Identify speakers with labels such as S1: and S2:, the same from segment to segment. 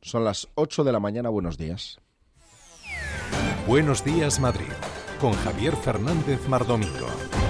S1: Son las 8 de la mañana, buenos días.
S2: Buenos días, Madrid, con Javier Fernández Mardomingo.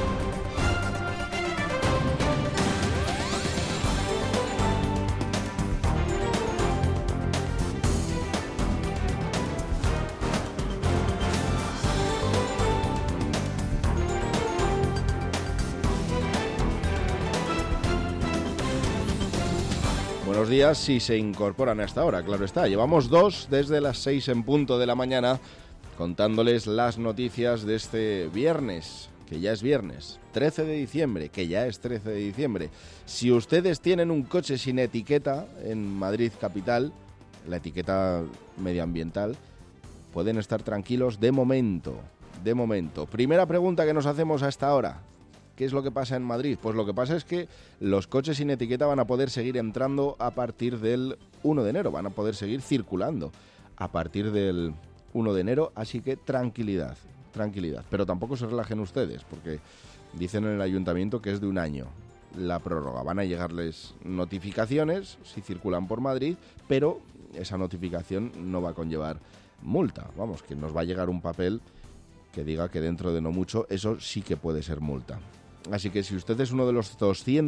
S1: Buenos días si se incorporan a esta hora, claro está. Llevamos 2 desde las 6 en punto de la mañana contándoles las noticias de este viernes, que ya es viernes, 13 de diciembre, que ya es 13 de diciembre. Si ustedes tienen un coche sin etiqueta en Madrid capital, la etiqueta medioambiental, pueden estar tranquilos de momento, de momento. Primera pregunta que nos hacemos a esta hora. ¿Qué es lo que pasa en Madrid? Pues lo que pasa es que los coches sin etiqueta van a poder seguir entrando a partir del 1 de enero, van a poder seguir circulando a partir del 1 de enero, así que tranquilidad, tranquilidad. Pero tampoco se relajen ustedes, porque dicen en el ayuntamiento que es de un año la prórroga. Van a llegarles notificaciones si circulan por Madrid, pero esa notificación no va a conllevar multa. Vamos, que nos va a llegar un papel que diga que dentro de no mucho eso sí que puede ser multa. Así que si usted es uno de los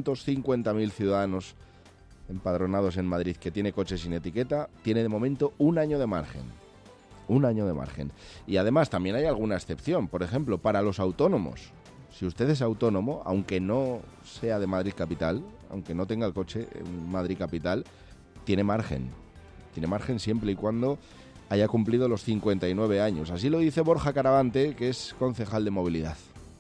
S1: 250.000 ciudadanos empadronados en Madrid que tiene coches sin etiqueta, tiene de momento un año de margen. Un año de margen. Y además también hay alguna excepción. Por ejemplo, para los autónomos. Si usted es autónomo, aunque no sea de Madrid capital, aunque no tenga el coche en Madrid capital, tiene margen. Tiene margen siempre y cuando haya cumplido los 59 años. Así lo dice Borja Caravante, que es concejal de movilidad.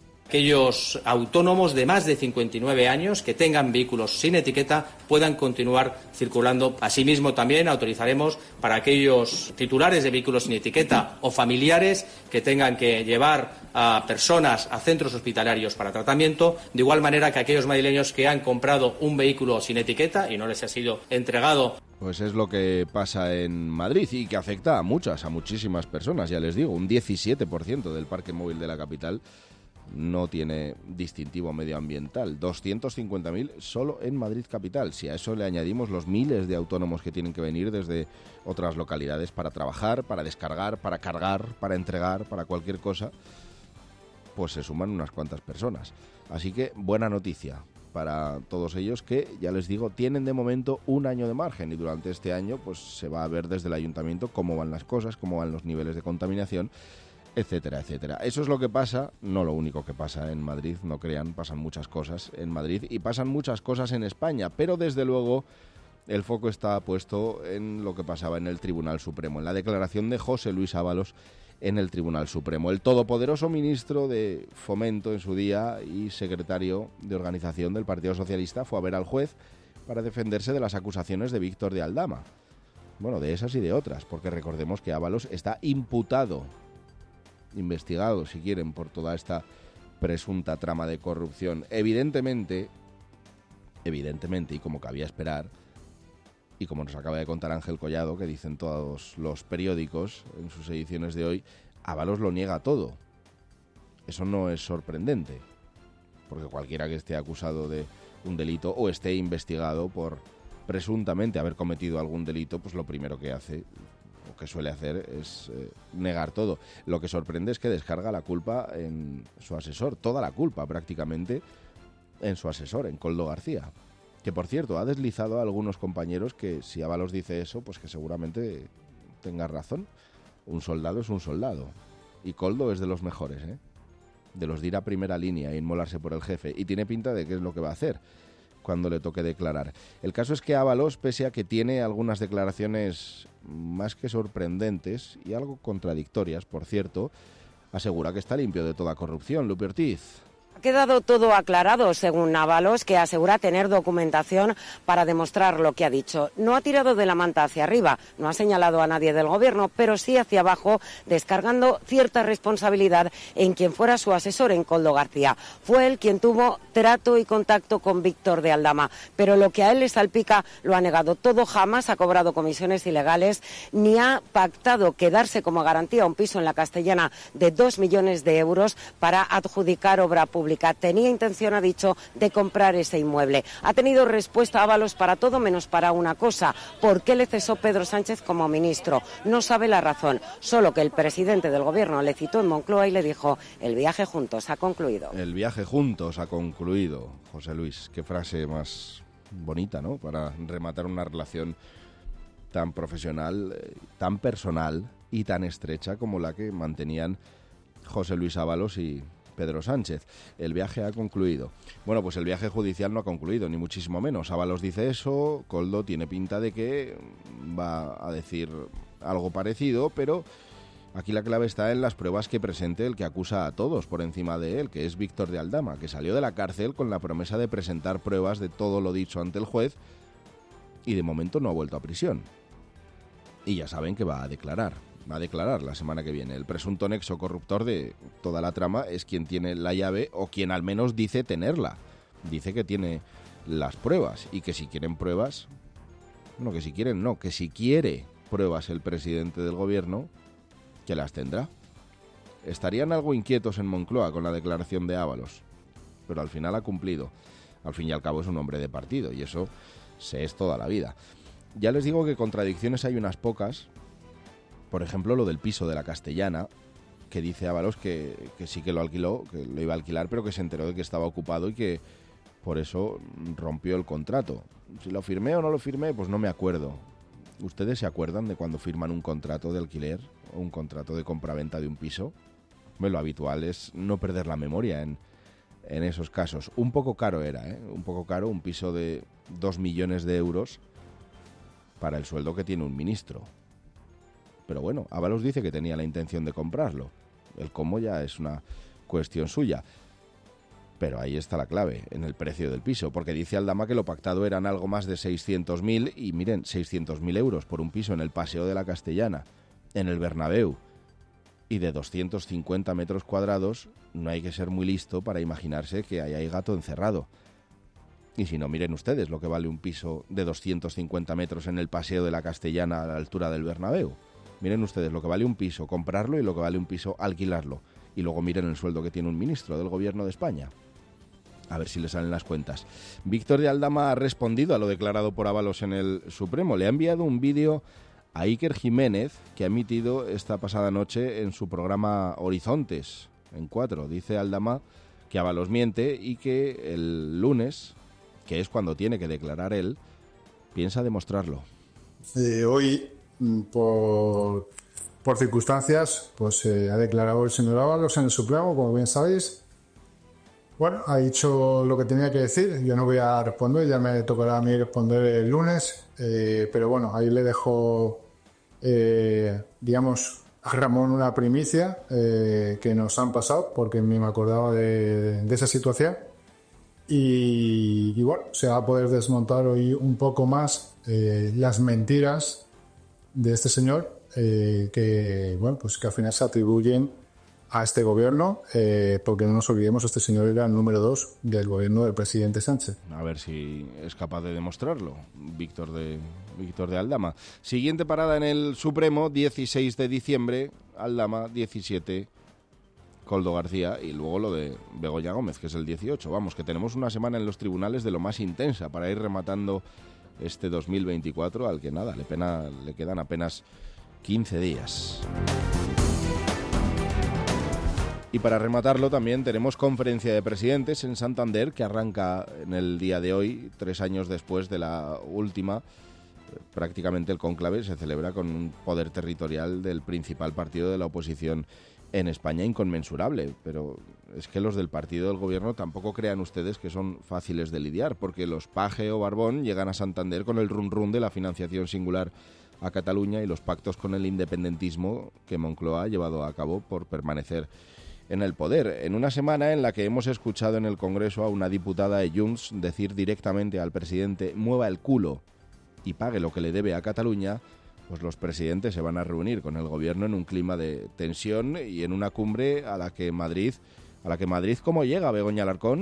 S3: Aquellos autónomos de más de 59 años que tengan vehículos sin etiqueta puedan continuar circulando. Asimismo, también autorizaremos para aquellos titulares de vehículos sin etiqueta o familiares que tengan que llevar a personas a centros hospitalarios para tratamiento, de igual manera que aquellos madrileños que han comprado un vehículo sin etiqueta y no les ha sido entregado.
S1: Pues es lo que pasa en Madrid y que afecta a muchísimas personas, ya les digo, un 17% del parque móvil de la capital no tiene distintivo medioambiental, 250.000 solo en Madrid capital. Si a eso le añadimos los miles de autónomos que tienen que venir desde otras localidades para trabajar, para descargar, para cargar, para entregar, para cualquier cosa, pues se suman unas cuantas personas. Así que buena noticia para todos ellos que, ya les digo, tienen de momento un año de margen y durante este año pues se va a ver desde el ayuntamiento cómo van las cosas, cómo van los niveles de contaminación, etcétera, etcétera. Eso es lo que pasa, no lo único que pasa en Madrid, no crean, pasan muchas cosas en Madrid y pasan muchas cosas en España, pero desde luego el foco está puesto en lo que pasaba en el Tribunal Supremo, en la declaración de José Luis Ábalos en el Tribunal Supremo. El todopoderoso ministro de Fomento en su día y secretario de organización del Partido Socialista fue a ver al juez para defenderse de las acusaciones de Víctor de Aldama. Bueno, de esas y de otras, porque recordemos que Ábalos está imputado, investigado, si quieren, por toda esta presunta trama de corrupción. Evidentemente, y como cabía esperar, y como nos acaba de contar Ángel Collado, que dicen todos los periódicos en sus ediciones de hoy, Ábalos lo niega todo. Eso no es sorprendente, porque cualquiera que esté acusado de un delito o esté investigado por presuntamente haber cometido algún delito, pues lo primero que hace, o que suele hacer, es negar todo. Lo que sorprende es que descarga la culpa en su asesor, toda la culpa prácticamente en su asesor, en Koldo García. Que, por cierto, ha deslizado a algunos compañeros que si Ábalos dice eso, pues que seguramente tenga razón. Un soldado es un soldado. Y Koldo es de los mejores, de los de ir a primera línea e inmolarse por el jefe. Y tiene pinta de qué es lo que va a hacer cuando le toque declarar. El caso es que Ábalos, pese a que tiene algunas declaraciones más que sorprendentes y algo contradictorias, por cierto, asegura que está limpio de toda corrupción. Lupe Ortiz.
S4: Ha quedado todo aclarado, según Ábalos, que asegura tener documentación para demostrar lo que ha dicho. No ha tirado de la manta hacia arriba, no ha señalado a nadie del Gobierno, pero sí hacia abajo, descargando cierta responsabilidad en quien fuera su asesor, en Koldo García. Fue él quien tuvo trato y contacto con Víctor de Aldama, pero lo que a él le salpica lo ha negado todo. Jamás ha cobrado comisiones ilegales, ni ha pactado quedarse como garantía un piso en la Castellana de 2 millones de euros para adjudicar obra pública República. Tenía intención, ha dicho, de comprar ese inmueble. Ha tenido respuesta Ábalos para todo menos para una cosa: ¿por qué le cesó Pedro Sánchez como ministro? No sabe la razón, solo que el presidente del Gobierno le citó en Moncloa y le dijo: el viaje juntos ha concluido.
S1: El viaje juntos ha concluido. José Luis, qué frase más bonita, ¿no?, para rematar una relación tan profesional, tan personal y tan estrecha como la que mantenían José Luis Ábalos y Pedro Sánchez. El viaje ha concluido. Bueno, pues el viaje judicial no ha concluido, ni muchísimo menos. Ábalos dice eso, Koldo tiene pinta de que va a decir algo parecido, pero aquí la clave está en las pruebas que presente el que acusa a todos por encima de él, que es Víctor de Aldama, que salió de la cárcel con la promesa de presentar pruebas de todo lo dicho ante el juez y de momento no ha vuelto a prisión. Y ya saben que va a declarar la semana que viene. El presunto nexo corruptor de toda la trama es quien tiene la llave, o quien al menos dice tenerla. Dice que tiene las pruebas y que si quieren pruebas, no, que si quieren no, que si quiere pruebas el presidente del Gobierno, que las tendrá. Estarían algo inquietos en Moncloa con la declaración de Ábalos, pero al final ha cumplido. Al fin y al cabo es un hombre de partido y eso se es toda la vida. Ya les digo que contradicciones hay unas pocas. Por ejemplo, lo del piso de la Castellana, que dice Ábalos que sí que lo alquiló, que lo iba a alquilar, pero que se enteró de que estaba ocupado y que por eso rompió el contrato. Si lo firmé o no lo firmé, pues no me acuerdo. ¿Ustedes se acuerdan de cuando firman un contrato de alquiler o un contrato de compraventa de un piso? Bueno, lo habitual es no perder la memoria en esos casos. Un poco caro era, un poco caro, un piso de 2 millones de euros para el sueldo que tiene un ministro. Pero bueno, Ábalos dice que tenía la intención de comprarlo. El cómo ya es una cuestión suya. Pero ahí está la clave, en el precio del piso, porque dice Aldama que lo pactado eran algo más de 600.000, y miren, 600.000 euros por un piso en el Paseo de la Castellana, en el Bernabéu, y de 250 metros cuadrados, no hay que ser muy listo para imaginarse que ahí hay gato encerrado. Y si no, miren ustedes lo que vale un piso de 250 metros en el Paseo de la Castellana a la altura del Bernabéu. Miren ustedes lo que vale un piso comprarlo y lo que vale un piso alquilarlo. Y luego miren el sueldo que tiene un ministro del Gobierno de España. A ver si le salen las cuentas. Víctor de Aldama ha respondido a lo declarado por Ábalos en el Supremo. Le ha enviado un vídeo a Iker Jiménez, que ha emitido esta pasada noche en su programa Horizontes, en 4. Dice Aldama que Ábalos miente y que el lunes, que es cuando tiene que declarar él, piensa demostrarlo.
S5: Hoy, por circunstancias, pues ha declarado el señor Ábalos en el Supremo, como bien sabéis. Bueno, ha dicho lo que tenía que decir. Yo no voy a responder, ya me tocará a mí responder el lunes. Pero bueno, ahí le dejo, digamos, a Ramón una primicia que nos han pasado, porque me acordaba de esa situación. Y bueno, se va a poder desmontar hoy un poco más las mentiras de este señor, que bueno, pues que al final se atribuyen a este gobierno, porque no nos olvidemos, este señor era el número 2 del gobierno del presidente Sánchez.
S1: A ver si es capaz de demostrarlo, Víctor de Aldama. Siguiente parada en el Supremo, 16 de diciembre, Aldama, 17, Koldo García, y luego lo de Begoña Gómez, que es el 18. Vamos, que tenemos una semana en los tribunales de lo más intensa para ir rematando este 2024, al que nada, le quedan apenas 15 días. Y para rematarlo también tenemos conferencia de presidentes en Santander, que arranca en el día de hoy, 3 años después de la última. Prácticamente el cónclave se celebra con un poder territorial del principal partido de la oposición en España inconmensurable. Pero es que los del partido del gobierno tampoco crean ustedes que son fáciles de lidiar, porque los Page o Barbón llegan a Santander con el run-run de la financiación singular a Cataluña y los pactos con el independentismo que Moncloa ha llevado a cabo por permanecer en el poder. En una semana en la que hemos escuchado en el Congreso a una diputada de Junts decir directamente al presidente: mueva el culo y pague lo que le debe a Cataluña, pues los presidentes se van a reunir con el gobierno en un clima de tensión y en una cumbre a la que Madrid, ¿cómo llega, Begoña Alarcón?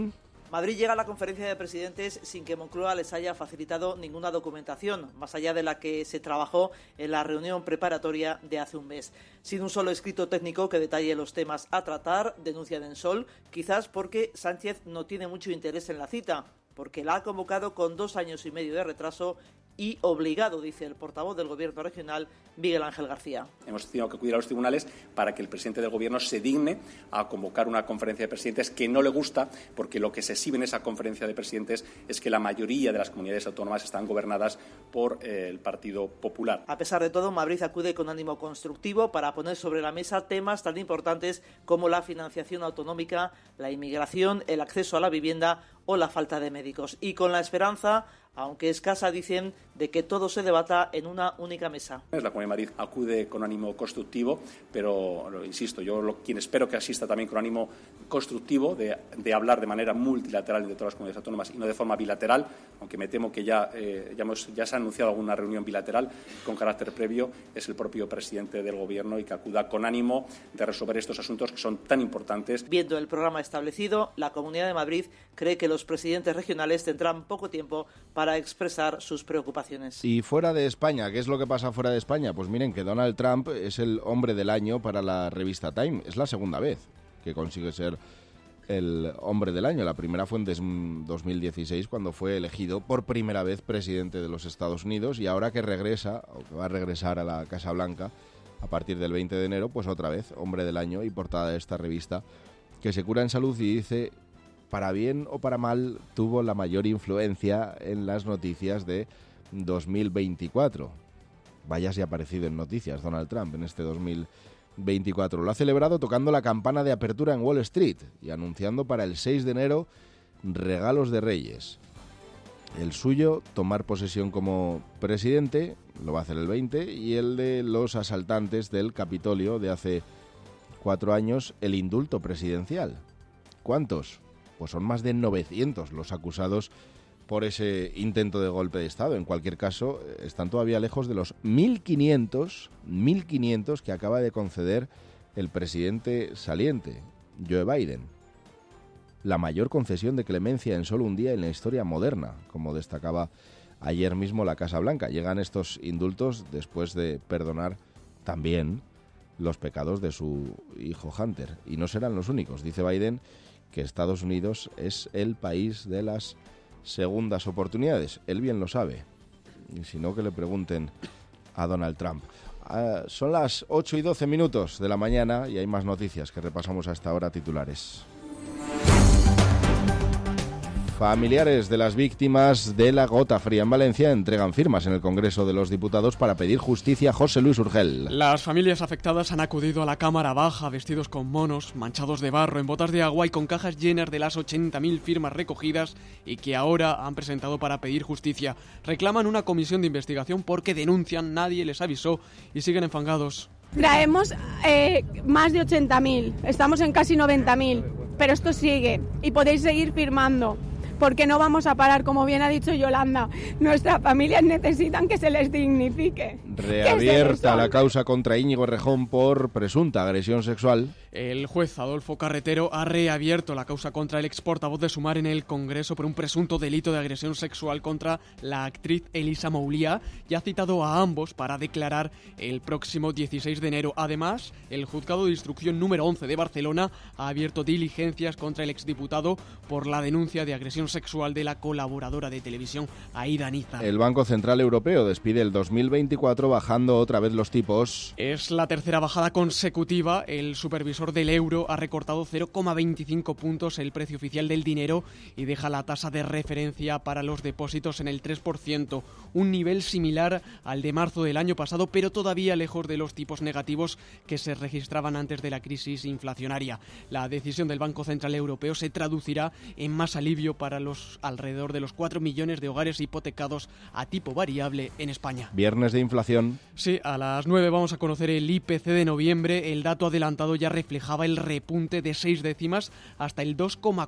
S6: Madrid llega a la conferencia de presidentes sin que Moncloa les haya facilitado ninguna documentación, más allá de la que se trabajó en la reunión preparatoria de hace un mes. Sin un solo escrito técnico que detalle los temas a tratar, denuncia Densol, quizás porque Sánchez no tiene mucho interés en la cita, porque la ha convocado con 2 años y medio de retraso y obligado, dice el portavoz del Gobierno regional, Miguel Ángel García.
S7: Hemos tenido que acudir a los tribunales para que el presidente del Gobierno se digne a convocar una conferencia de presidentes que no le gusta, porque lo que se exhibe en esa conferencia de presidentes es que la mayoría de las comunidades autónomas están gobernadas por el Partido Popular.
S6: A pesar de todo, Madrid acude con ánimo constructivo para poner sobre la mesa temas tan importantes como la financiación autonómica, la inmigración, el acceso a la vivienda o la falta de médicos. Y con la esperanza, aunque escasa, dicen, de que todo se debata en una única mesa.
S7: La Comunidad de Madrid acude con ánimo constructivo, pero, insisto, quien espero que asista también con ánimo constructivo de hablar de manera multilateral entre todas las comunidades autónomas y no de forma bilateral, aunque me temo que ya se ha anunciado alguna reunión bilateral con carácter previo, es el propio presidente del Gobierno, y que acuda con ánimo de resolver estos asuntos que son tan importantes.
S6: Viendo el programa establecido, la Comunidad de Madrid cree que los presidentes regionales tendrán poco tiempo para expresar sus preocupaciones.
S1: Y fuera de España, ¿qué es lo que pasa fuera de España? Pues miren que Donald Trump es el hombre del año para la revista Time. Es la segunda vez que consigue ser el hombre del año. La primera fue en 2016, cuando fue elegido por primera vez presidente de los Estados Unidos, y ahora que regresa, o que va a regresar a la Casa Blanca a partir del 20 de enero, pues otra vez hombre del año y portada de esta revista, que se cura en salud y dice: para bien o para mal, tuvo la mayor influencia en las noticias de 2024. Vaya si ha aparecido en noticias Donald Trump en este 2024. Lo ha celebrado tocando la campana de apertura en Wall Street y anunciando para el 6 de enero regalos de Reyes. El suyo, tomar posesión como presidente, lo va a hacer el 20, y el de los asaltantes del Capitolio de hace 4 años, el indulto presidencial. ¿Cuántos? Pues son más de 900 los acusados por ese intento de golpe de Estado. En cualquier caso, están todavía lejos de los 1.500 que acaba de conceder el presidente saliente, Joe Biden. La mayor concesión de clemencia en solo un día en la historia moderna, como destacaba ayer mismo la Casa Blanca. Llegan estos indultos después de perdonar también los pecados de su hijo Hunter. Y no serán los únicos. Dice Biden que Estados Unidos es el país de las segundas oportunidades. Él bien lo sabe. Y si no, que le pregunten a Donald Trump. Son las 8:12 de la mañana y hay más noticias que repasamos hasta ahora, titulares. Familiares de las víctimas de la gota fría en Valencia entregan firmas en el Congreso de los Diputados para pedir justicia a José Luis Urgel.
S8: Las familias afectadas han acudido a la Cámara Baja vestidos con monos, manchados de barro, en botas de agua y con cajas llenas de las 80.000 firmas recogidas y que ahora han presentado para pedir justicia. Reclaman una comisión de investigación porque denuncian, nadie les avisó y siguen enfangados.
S9: Traemos más de 80.000, estamos en casi 90.000, pero esto sigue y podéis seguir firmando. Porque no vamos a parar, como bien ha dicho Yolanda. Nuestras familias necesitan que se les dignifique.
S1: Reabierta la causa contra Íñigo Errejón por presunta agresión sexual.
S8: El juez Adolfo Carretero ha reabierto la causa contra el ex portavoz de Sumar en el Congreso por un presunto delito de agresión sexual contra la actriz Elisa Moulía y ha citado a ambos para declarar el próximo 16 de enero. Además, el Juzgado de Instrucción número 11 de Barcelona ha abierto diligencias contra el exdiputado por la denuncia de agresión sexual de la colaboradora de televisión Aida Nízar.
S1: El Banco Central Europeo despide el 2024 bajando otra vez los tipos.
S8: Es la tercera bajada consecutiva. El supervisor del euro ha recortado 0,25 puntos el precio oficial del dinero y deja la tasa de referencia para los depósitos en el 3%, un nivel similar al de marzo del año pasado, pero todavía lejos de los tipos negativos que se registraban antes de la crisis inflacionaria. La decisión del Banco Central Europeo se traducirá en más alivio para para los alrededor de los 4 millones de hogares hipotecados a tipo variable en España.
S1: Viernes de inflación.
S8: Sí, a las 9 vamos a conocer el IPC de noviembre. El dato adelantado ya reflejaba el repunte de 6 décimas hasta el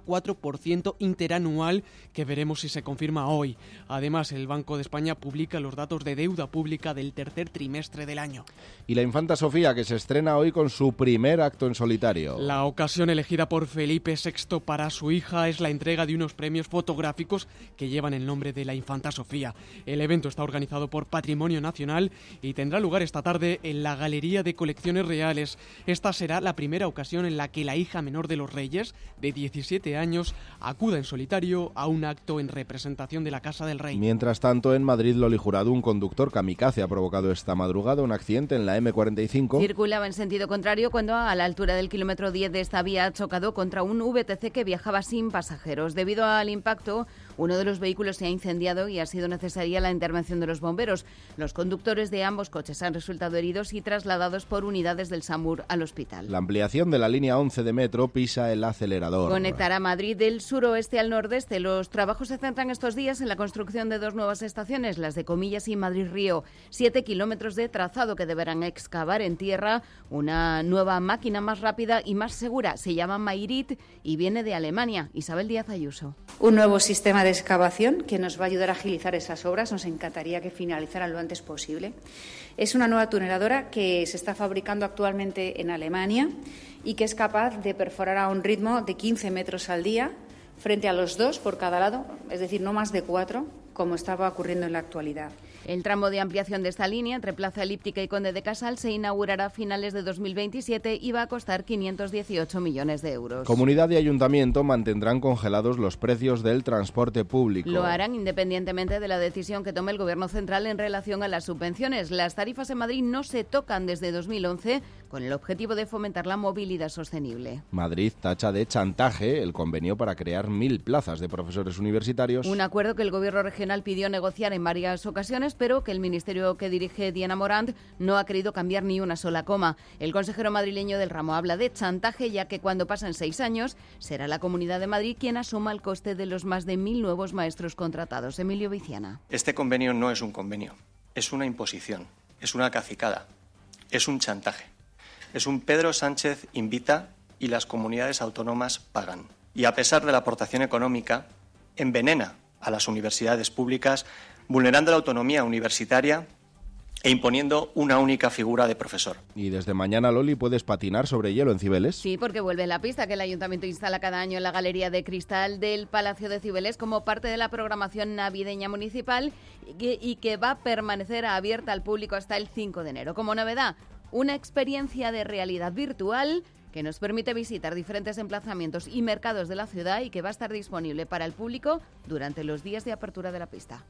S8: 2,4% interanual, que veremos si se confirma hoy. Además, el Banco de España publica los datos de deuda pública del tercer trimestre del año.
S1: Y la infanta Sofía, que se estrena hoy con su primer acto en solitario.
S8: La ocasión elegida por Felipe VI para su hija es la entrega de unos premios fotográficos que llevan el nombre de la infanta Sofía. El evento está organizado por Patrimonio Nacional y tendrá lugar esta tarde en la Galería de Colecciones Reales. Esta será la primera ocasión en la que la hija menor de los reyes, de 17 años, acuda en solitario a un acto en representación de la Casa del Rey.
S1: Mientras tanto, en Madrid, Loli Jurado, un conductor kamikaze ha provocado esta madrugada un accidente en la M45.
S10: Circulaba en sentido contrario cuando a la altura del kilómetro 10 de esta vía ha chocado contra un VTC que viajaba sin pasajeros. Debido al impacto, uno de los vehículos se ha incendiado y ha sido necesaria la intervención de los bomberos. Los conductores de ambos coches han resultado heridos y trasladados por unidades del SAMUR al hospital.
S1: La ampliación de la línea 11 de metro pisa el acelerador.
S10: Conectará Madrid del suroeste al nordeste. Los trabajos se centran estos días en la construcción de 2 nuevas estaciones, las de Comillas y Madrid-Río. 7 kilómetros de trazado que deberán excavar en tierra una nueva máquina más rápida y más segura. Se llama Mairit y viene de Alemania. Isabel Díaz Ayuso.
S11: Un nuevo sistema de excavación que nos va a ayudar a agilizar esas obras. Nos encantaría que finalizaran lo antes posible. Es una nueva tuneladora que se está fabricando actualmente en Alemania y que es capaz de perforar a un ritmo de 15 metros al día frente a los 2 por cada lado, es decir, no más de 4, como estaba ocurriendo en la actualidad.
S10: El tramo de ampliación de esta línea entre Plaza Elíptica y Conde de Casal se inaugurará a finales de 2027 y va a costar 518 millones de euros.
S1: Comunidad y ayuntamiento mantendrán congelados los precios del transporte público.
S10: Lo harán independientemente de la decisión que tome el Gobierno central en relación a las subvenciones. Las tarifas en Madrid no se tocan desde 2011 con el objetivo de fomentar la movilidad sostenible.
S1: Madrid tacha de chantaje el convenio para crear 1.000 plazas de profesores universitarios.
S10: Un acuerdo que el Gobierno regional pidió negociar en varias ocasiones, pero que el ministerio que dirige Diana Morant no ha querido cambiar ni una sola coma. El consejero madrileño del ramo habla de chantaje, ya que cuando pasen 6 años será la Comunidad de Madrid quien asuma el coste de los más de 1.000 nuevos maestros contratados. Emilio Viciana.
S12: Este convenio no es un convenio, es una imposición, es una cacicada, es un chantaje. Es un Pedro Sánchez invita y las comunidades autónomas pagan. Y a pesar de la aportación económica, envenena a las universidades públicas, vulnerando la autonomía universitaria e imponiendo una única figura de profesor.
S1: Y desde mañana, Loli, puedes patinar sobre hielo en Cibeles.
S10: Sí, porque vuelve la pista que el Ayuntamiento instala cada año en la Galería de Cristal del Palacio de Cibeles como parte de la programación navideña municipal y que va a permanecer abierta al público hasta el 5 de enero. Como novedad, una experiencia de realidad virtual que nos permite visitar diferentes emplazamientos y mercados de la ciudad y que va a estar disponible para el público durante los días de apertura de la pista.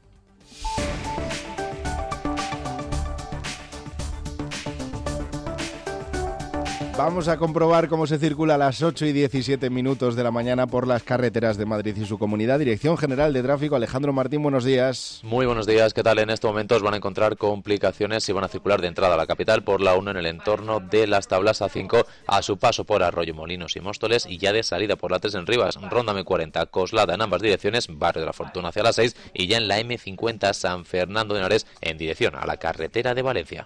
S1: Vamos a comprobar cómo se circula a las 8 y 17 minutos de la mañana por las carreteras de Madrid y su comunidad. Dirección General de Tráfico, Alejandro Martín, buenos días.
S13: Muy buenos días, ¿qué tal? En estos momentos van a encontrar complicaciones si van a circular de entrada a la capital por la 1 en el entorno de las Tablas A5 a su paso por Arroyo Molinos y Móstoles y ya de salida por la 3 en Rivas, Ronda M40, Coslada en ambas direcciones, Barrio de la Fortuna hacia la 6 y ya en la M50 San Fernando de Henares en dirección a la carretera de Valencia.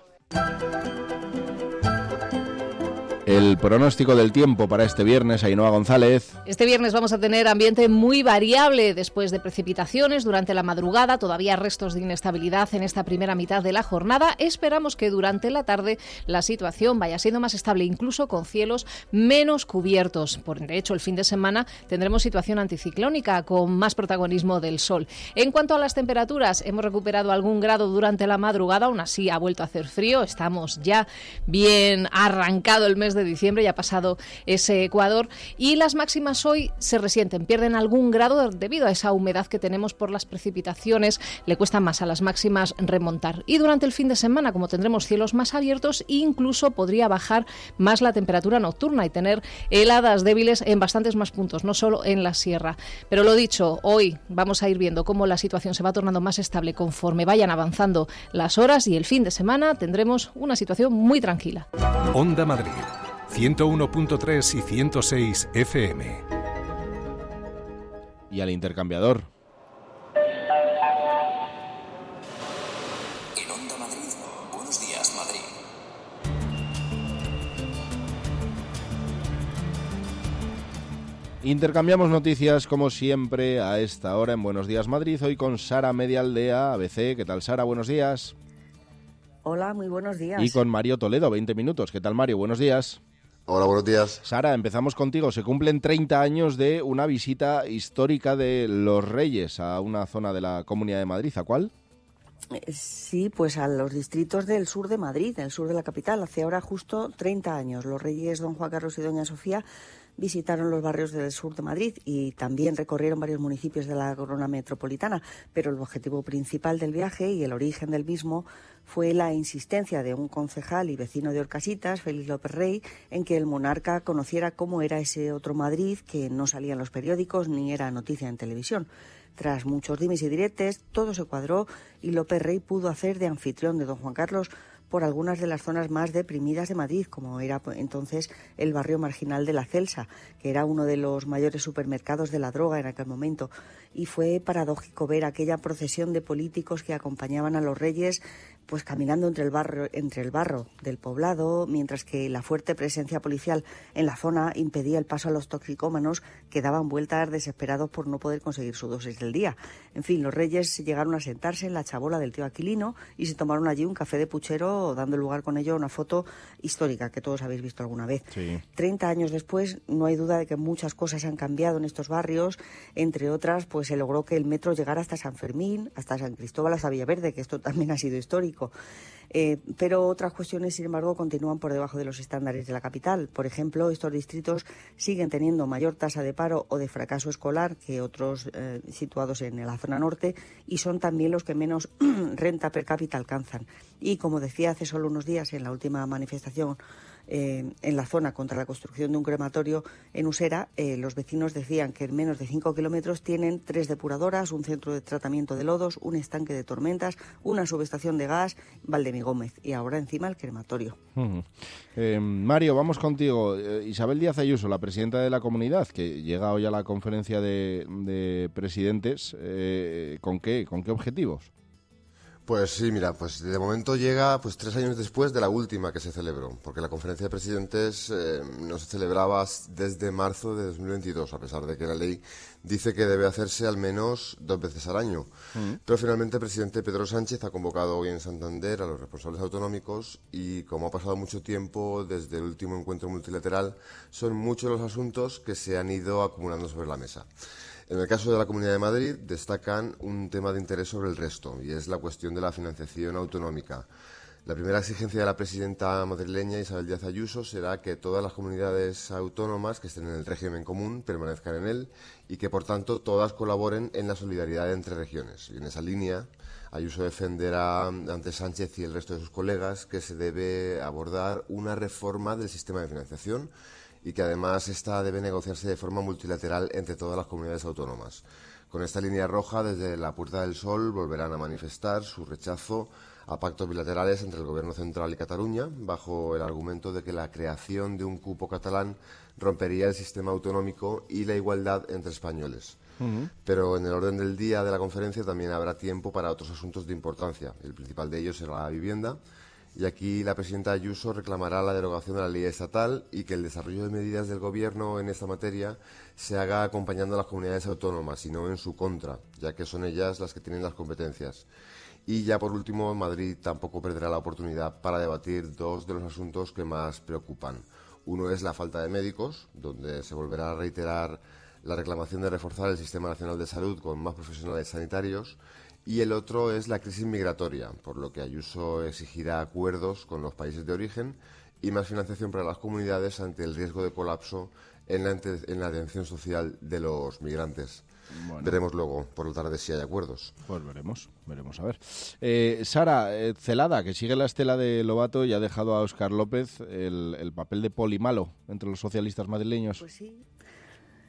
S1: El pronóstico del tiempo para este viernes, Ainhoa González.
S14: Este viernes vamos a tener ambiente muy variable después de precipitaciones durante la madrugada, todavía restos de inestabilidad en esta primera mitad de la jornada. Esperamos que durante la tarde la situación vaya siendo más estable, incluso con cielos menos cubiertos. De hecho, el fin de semana tendremos situación anticiclónica con más protagonismo del sol. En cuanto a las temperaturas, hemos recuperado algún grado durante la madrugada, aún así ha vuelto a hacer frío. Estamos ya bien arrancado el mes de diciembre, ya ha pasado ese ecuador, y las máximas hoy se resienten, pierden algún grado debido a esa humedad que tenemos por las precipitaciones, le cuesta más a las máximas remontar. Y durante el fin de semana, como tendremos cielos más abiertos, incluso podría bajar más la temperatura nocturna y tener heladas débiles en bastantes más puntos, no solo en la sierra. Pero lo dicho, hoy vamos a ir viendo cómo la situación se va tornando más estable conforme vayan avanzando las horas, y el fin de semana tendremos una situación muy tranquila.
S2: Onda Madrid 101.3 y 106 FM.
S1: Y al intercambiador.
S15: En Onda Madrid, buenos días, Madrid.
S1: Intercambiamos noticias como siempre a esta hora en Buenos Días Madrid, hoy con Sara Medialdea, ABC. ¿Qué tal, Sara? Buenos días.
S16: Hola, muy buenos días.
S1: Y con Mario Toledo, 20 minutos. ¿Qué tal, Mario? Buenos días.
S17: Hola, buenos días.
S1: Sara, empezamos contigo. Se cumplen 30 años de una visita histórica de los Reyes a una zona de la Comunidad de Madrid. ¿A cuál?
S16: Sí, pues a los distritos del sur de Madrid, del sur de la capital. Hace ahora justo 30 años. Los Reyes don Juan Carlos y doña Sofía visitaron los barrios del sur de Madrid y también recorrieron varios municipios de la corona metropolitana, pero el objetivo principal del viaje y el origen del mismo fue la insistencia de un concejal y vecino de Orcasitas, Félix López Rey, en que el monarca conociera cómo era ese otro Madrid que no salía en los periódicos ni era noticia en televisión. Tras muchos dimes y diretes, todo se cuadró y López Rey pudo hacer de anfitrión de don Juan Carlos por algunas de las zonas más deprimidas de Madrid, como era entonces el barrio marginal de La Celsa, que era uno de los mayores supermercados de la droga en aquel momento. Y fue paradójico ver aquella procesión de políticos que acompañaban a los reyes pues caminando entre el barro del poblado, mientras que la fuerte presencia policial en la zona impedía el paso a los toxicómanos que daban vueltas desesperados por no poder conseguir su dosis del día. En fin, los reyes llegaron a sentarse en la chabola del tío Aquilino y se tomaron allí un café de puchero, dando lugar con ello a una foto histórica que todos habéis visto alguna vez.
S1: Sí.
S16: 30 años después, no hay duda de que muchas cosas han cambiado en estos barrios. Entre otras, pues se logró que el metro llegara hasta San Fermín, hasta San Cristóbal, hasta Villaverde, que esto también ha sido histórico. Pero otras cuestiones, sin embargo, continúan por debajo de los estándares de la capital. Por ejemplo, estos distritos siguen teniendo mayor tasa de paro o de fracaso escolar que otros situados en la zona norte y son también los que menos renta per cápita alcanzan. Y como decía hace solo unos días en la última manifestación en la zona contra la construcción de un crematorio en Usera, los vecinos decían que en menos de 5 kilómetros tienen 3 depuradoras, un centro de tratamiento de lodos, un estanque de tormentas, una subestación de gas, Valdemigómez y ahora encima el crematorio.
S1: Mario, vamos contigo. Isabel Díaz Ayuso, la presidenta de la comunidad, que llega hoy a la conferencia de presidentes, ¿con qué objetivos?
S17: Pues sí, mira, pues de momento llega 3 años después de la última que se celebró, porque la conferencia de presidentes no se celebraba desde marzo de 2022, a pesar de que la ley dice que debe hacerse al menos 2 veces al año. Pero finalmente el presidente Pedro Sánchez ha convocado hoy en Santander a los responsables autonómicos y, como ha pasado mucho tiempo desde el último encuentro multilateral, son muchos los asuntos que se han ido acumulando sobre la mesa. En el caso de la Comunidad de Madrid destacan un tema de interés sobre el resto, y es la cuestión de la financiación autonómica. La primera exigencia de la presidenta madrileña, Isabel Díaz Ayuso, será que todas las comunidades autónomas que estén en el régimen común permanezcan en él y que, por tanto, todas colaboren en la solidaridad entre regiones. Y en esa línea, Ayuso defenderá ante Sánchez y el resto de sus colegas que se debe abordar una reforma del sistema de financiación y que además esta debe negociarse de forma multilateral entre todas las comunidades autónomas. Con esta línea roja, desde la Puerta del Sol volverán a manifestar su rechazo a pactos bilaterales entre el Gobierno central y Cataluña, bajo el argumento de que la creación de un cupo catalán rompería el sistema autonómico y la igualdad entre españoles. Pero en el orden del día de la conferencia también habrá tiempo para otros asuntos de importancia. El principal de ellos será la vivienda. Y aquí la presidenta Ayuso reclamará la derogación de la ley estatal y que el desarrollo de medidas del Gobierno en esta materia se haga acompañando a las comunidades autónomas y no en su contra, ya que son ellas las que tienen las competencias. Y ya por último, Madrid tampoco perderá la oportunidad para debatir 2 de los asuntos que más preocupan. Uno es la falta de médicos, donde se volverá a reiterar la reclamación de reforzar el Sistema Nacional de Salud con más profesionales sanitarios. Y el otro es la crisis migratoria, por lo que Ayuso exigirá acuerdos con los países de origen y más financiación para las comunidades ante el riesgo de colapso en la atención social de los migrantes. Bueno. Veremos luego por la tarde si hay acuerdos.
S1: Pues veremos a ver. Sara, Celada, que sigue la estela de Lobato y ha dejado a Óscar López el papel de poli malo entre los socialistas madrileños.
S16: Pues sí.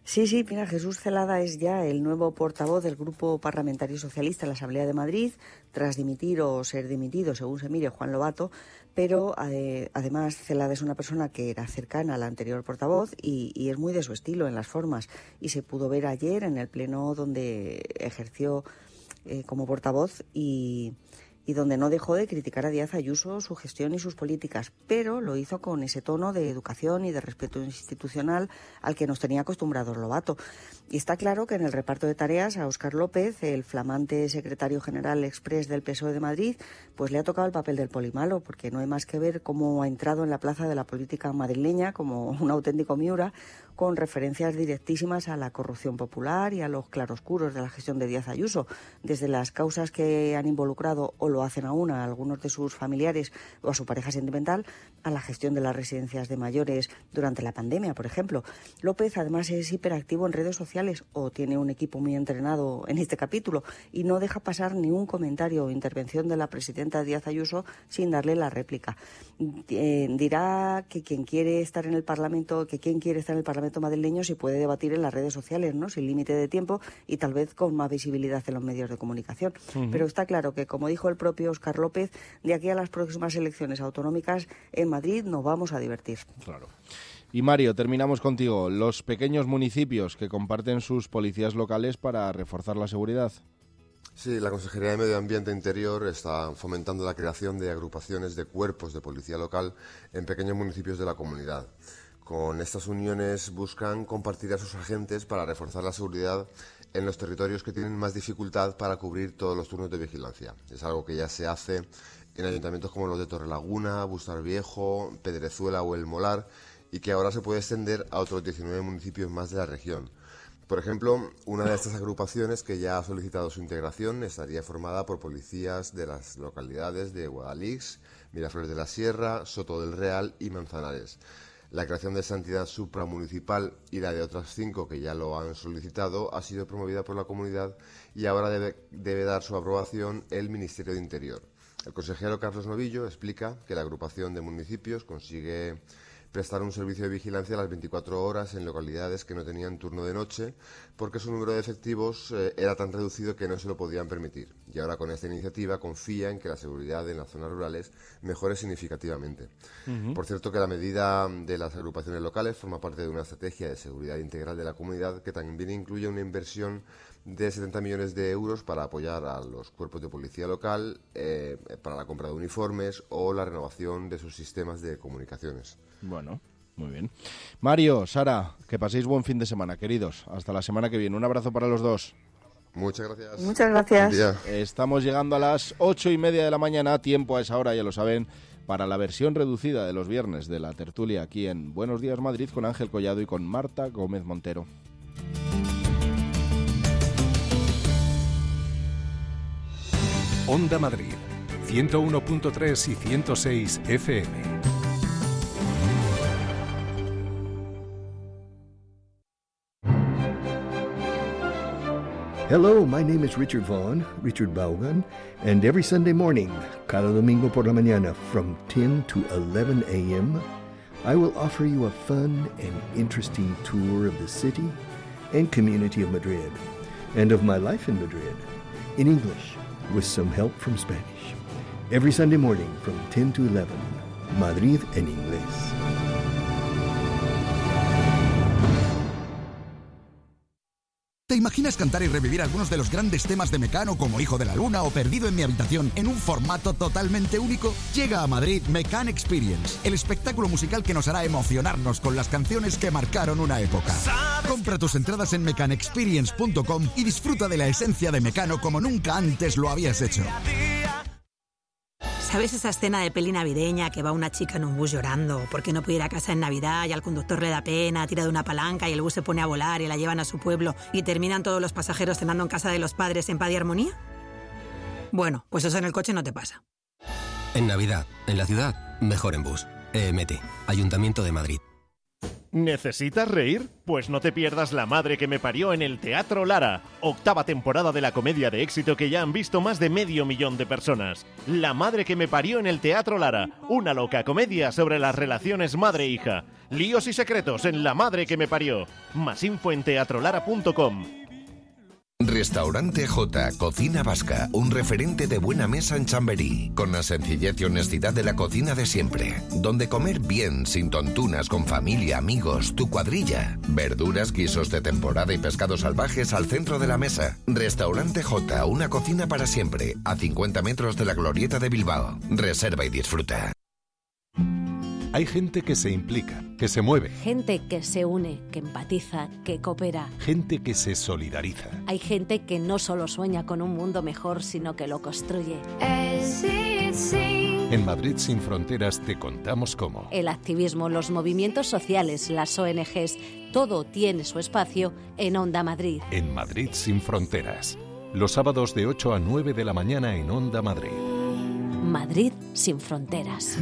S16: Sí, mira, Jesús Celada es ya el nuevo portavoz del Grupo Parlamentario Socialista en la Asamblea de Madrid, tras dimitir o ser dimitido, según se mire, Juan Lobato, pero además Celada es una persona que era cercana al anterior portavoz y es muy de su estilo en las formas, y se pudo ver ayer en el pleno donde ejerció como portavoz y donde no dejó de criticar a Díaz Ayuso, su gestión y sus políticas, pero lo hizo con ese tono de educación y de respeto institucional al que nos tenía acostumbrados Lobato. Y está claro que en el reparto de tareas a Óscar López, el flamante secretario general exprés del PSOE de Madrid, pues le ha tocado el papel del polimalo, porque no hay más que ver cómo ha entrado en la plaza de la política madrileña como un auténtico Miura, con referencias directísimas a la corrupción popular y a los claroscuros de la gestión de Díaz Ayuso, desde las causas que han involucrado o lo hacen aún a algunos de sus familiares o a su pareja sentimental, a la gestión de las residencias de mayores durante la pandemia, por ejemplo. López además es hiperactivo en redes sociales o tiene un equipo muy entrenado en este capítulo y no deja pasar ni un comentario o intervención de la presidenta Díaz Ayuso sin darle la réplica. Dirá que quien quiere estar en el Parlamento madrileño se puede debatir en las redes sociales, ¿no?, sin límite de tiempo y tal vez con más visibilidad en los medios de comunicación. Pero está claro que, como dijo el propio Óscar López, de aquí a las próximas elecciones autonómicas en Madrid nos vamos a divertir.
S1: Claro. Y Mario, terminamos contigo. Los pequeños municipios que comparten sus policías locales para reforzar la seguridad.
S17: Sí, la Consejería de Medio Ambiente e Interior está fomentando la creación de agrupaciones de cuerpos de policía local en pequeños municipios de la comunidad. Con estas uniones buscan compartir a sus agentes para reforzar la seguridad en los territorios que tienen más dificultad para cubrir todos los turnos de vigilancia. Es algo que ya se hace en ayuntamientos como los de Torrelaguna, Bustar Viejo, Pedrezuela o El Molar, y que ahora se puede extender a otros 19 municipios más de la región. Por ejemplo, una de estas agrupaciones que ya ha solicitado su integración estaría formada por policías de las localidades de Guadalix, Miraflores de la Sierra, Soto del Real y Manzanares. La creación de esta entidad supramunicipal y la de otras 5 que ya lo han solicitado ha sido promovida por la comunidad y ahora debe dar su aprobación el Ministerio de Interior. El consejero Carlos Novillo explica que la agrupación de municipios consigue prestar un servicio de vigilancia a las 24 horas en localidades que no tenían turno de noche porque su número de efectivos era tan reducido que no se lo podían permitir. Y ahora con esta iniciativa confía en que la seguridad en las zonas rurales mejore significativamente. Por cierto que la medida de las agrupaciones locales forma parte de una estrategia de seguridad integral de la comunidad que también incluye una inversión de 70 millones de euros para apoyar a los cuerpos de policía local, para la compra de uniformes o la renovación de sus sistemas de comunicaciones.
S1: Bueno, muy bien. Mario, Sara, que paséis buen fin de semana, queridos. Hasta la semana que viene. Un abrazo para los dos.
S17: Muchas gracias.
S16: Muchas gracias.
S1: Estamos llegando a las 8:30 de la mañana, tiempo a esa hora, ya lo saben, para la versión reducida de los viernes de la tertulia aquí en Buenos Días Madrid con Ángel Collado y con Marta Gómez Montero.
S2: Onda Madrid, 101.3 y 106 FM.
S18: Hello, my name is Richard Vaughn, Richard Vaughan, and every Sunday morning, cada domingo por la mañana, from 10 to 11 a.m., I will offer you a fun and interesting tour of the city and community of Madrid, and of my life in Madrid, in English, with some help from Spanish. Every Sunday morning, from 10 to 11, Madrid en inglés.
S19: ¿Te imaginas cantar y revivir algunos de los grandes temas de Mecano como Hijo de la Luna o Perdido en mi habitación en un formato totalmente único? Llega a Madrid Mecano Experience, el espectáculo musical que nos hará emocionarnos con las canciones que marcaron una época. Compra tus entradas en mecanexperience.com y disfruta de la esencia de Mecano como nunca antes lo habías hecho.
S20: ¿Sabes esa escena de peli navideña que va una chica en un bus llorando porque no puede ir a casa en Navidad y al conductor le da pena, tira de una palanca y el bus se pone a volar y la llevan a su pueblo y terminan todos los pasajeros cenando en casa de los padres en paz y armonía? Bueno, pues eso en el coche no te pasa.
S21: En Navidad, en la ciudad, mejor en bus. EMT, Ayuntamiento de Madrid. ¿Necesitas reír? Pues no te pierdas La madre que me parió en el Teatro Lara, 8ª temporada de la comedia de éxito que ya han visto más de 500.000 de personas. La madre que me parió en el Teatro Lara, una loca comedia sobre las relaciones madre-hija. Líos y secretos en La madre que me parió. Más info en teatrolara.com.
S22: Restaurante J, cocina vasca, un referente de buena mesa en Chamberí, con la sencillez y honestidad de la cocina de siempre, donde comer bien, sin tontunas, con familia, amigos, tu cuadrilla, verduras, guisos de temporada y pescados salvajes al centro de la mesa. Restaurante J, una cocina para siempre, a 50 metros de la Glorieta de Bilbao. Reserva y disfruta.
S2: Hay gente que se implica, que se mueve.
S23: Gente que se une, que empatiza, que coopera.
S2: Gente que se solidariza.
S23: Hay gente que no solo sueña con un mundo mejor, sino que lo construye.
S2: En Madrid Sin Fronteras te contamos cómo.
S23: El activismo, los movimientos sociales, las ONGs, todo tiene su espacio en Onda Madrid.
S2: En Madrid Sin Fronteras. Los sábados de 8 a 9 de la mañana en Onda Madrid.
S23: Madrid Sin Fronteras.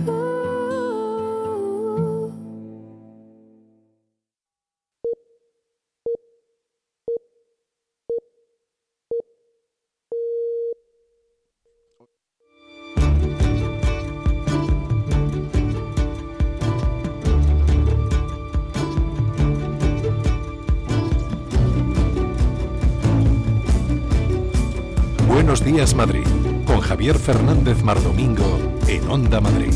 S2: Buenos días, Madrid, con Javier Fernández Mardomingo en Onda Madrid.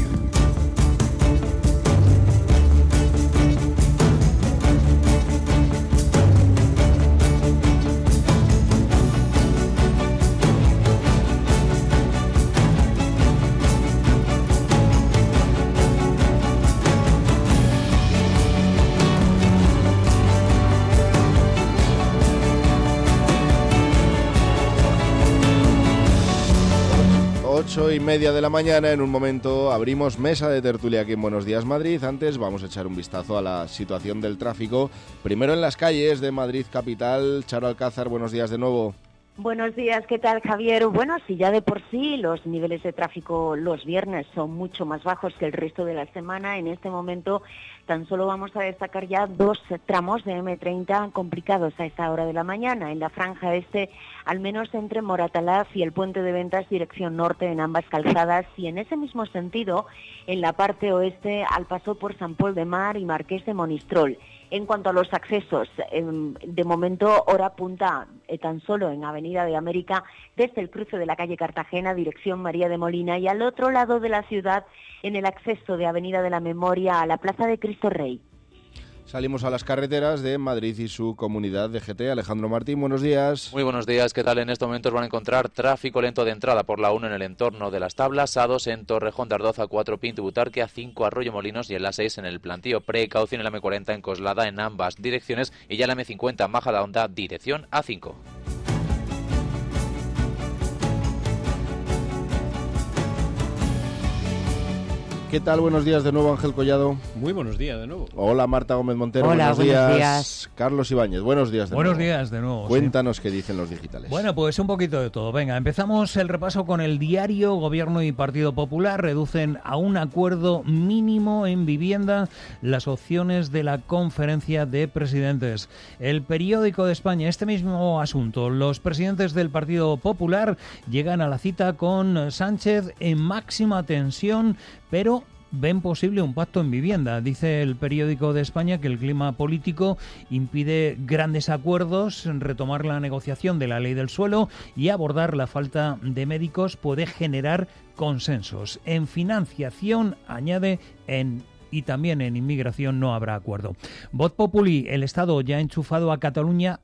S1: Y media de la mañana. En un momento abrimos mesa de tertulia aquí en Buenos Días Madrid. Antes vamos a echar un vistazo a la situación del tráfico. Primero en las calles de Madrid capital. Charo Alcázar, buenos días de nuevo.
S24: Buenos días, ¿qué tal, Javier? Bueno, si ya de por sí los niveles de tráfico los viernes son mucho más bajos que el resto de la semana, en este momento tan solo vamos a destacar ya 2 tramos de M30 complicados a esta hora de la mañana. En la franja este, al menos entre Moratalaz y el Puente de Ventas, dirección norte en ambas calzadas, y en ese mismo sentido, en la parte oeste, al paso por San Pol de Mar y Marqués de Monistrol. En cuanto a los accesos, de momento hora punta tan solo en Avenida de América, desde el cruce de la calle Cartagena, dirección María de Molina, y al otro lado de la ciudad, en el acceso de Avenida de la Memoria a la Plaza de Cristo Rey.
S1: Salimos a las carreteras de Madrid y su comunidad de GT. Alejandro Martín, buenos días.
S13: Muy buenos días, ¿qué tal? En estos momentos van a encontrar tráfico lento de entrada por la 1 en el entorno de las Tablas, A2 en Torrejón de Ardoz, A4 Pinto y Butarque, A5 Arroyo Molinos y en la 6 en el Plantío. Precaución en la M40 en Coslada en ambas direcciones y ya en la M50 Majadahonda, dirección A5.
S1: ¿Qué tal? Buenos días de nuevo, Ángel Collado.
S25: Muy buenos días de nuevo.
S1: Hola, Marta Gómez Montero.
S26: Hola,
S1: buenos días. Carlos Ibáñez, buenos días de nuevo.
S25: Buenos días de nuevo.
S1: Cuéntanos qué dicen los digitales.
S25: Bueno, pues un poquito de todo. Venga, empezamos el repaso con el diario. Gobierno y Partido Popular reducen a un acuerdo mínimo en vivienda las opciones de la conferencia de presidentes. El Periódico de España, este mismo asunto. Los presidentes del Partido Popular llegan a la cita con Sánchez en máxima tensión, pero ven posible un pacto en vivienda. Dice el Periódico de España que el clima político impide grandes acuerdos, retomar la negociación de la ley del suelo y abordar la falta de médicos puede generar consensos. En financiación, añade, y también en inmigración no habrá acuerdo. Voz Populi, el Estado ya ha enchufado a Cataluña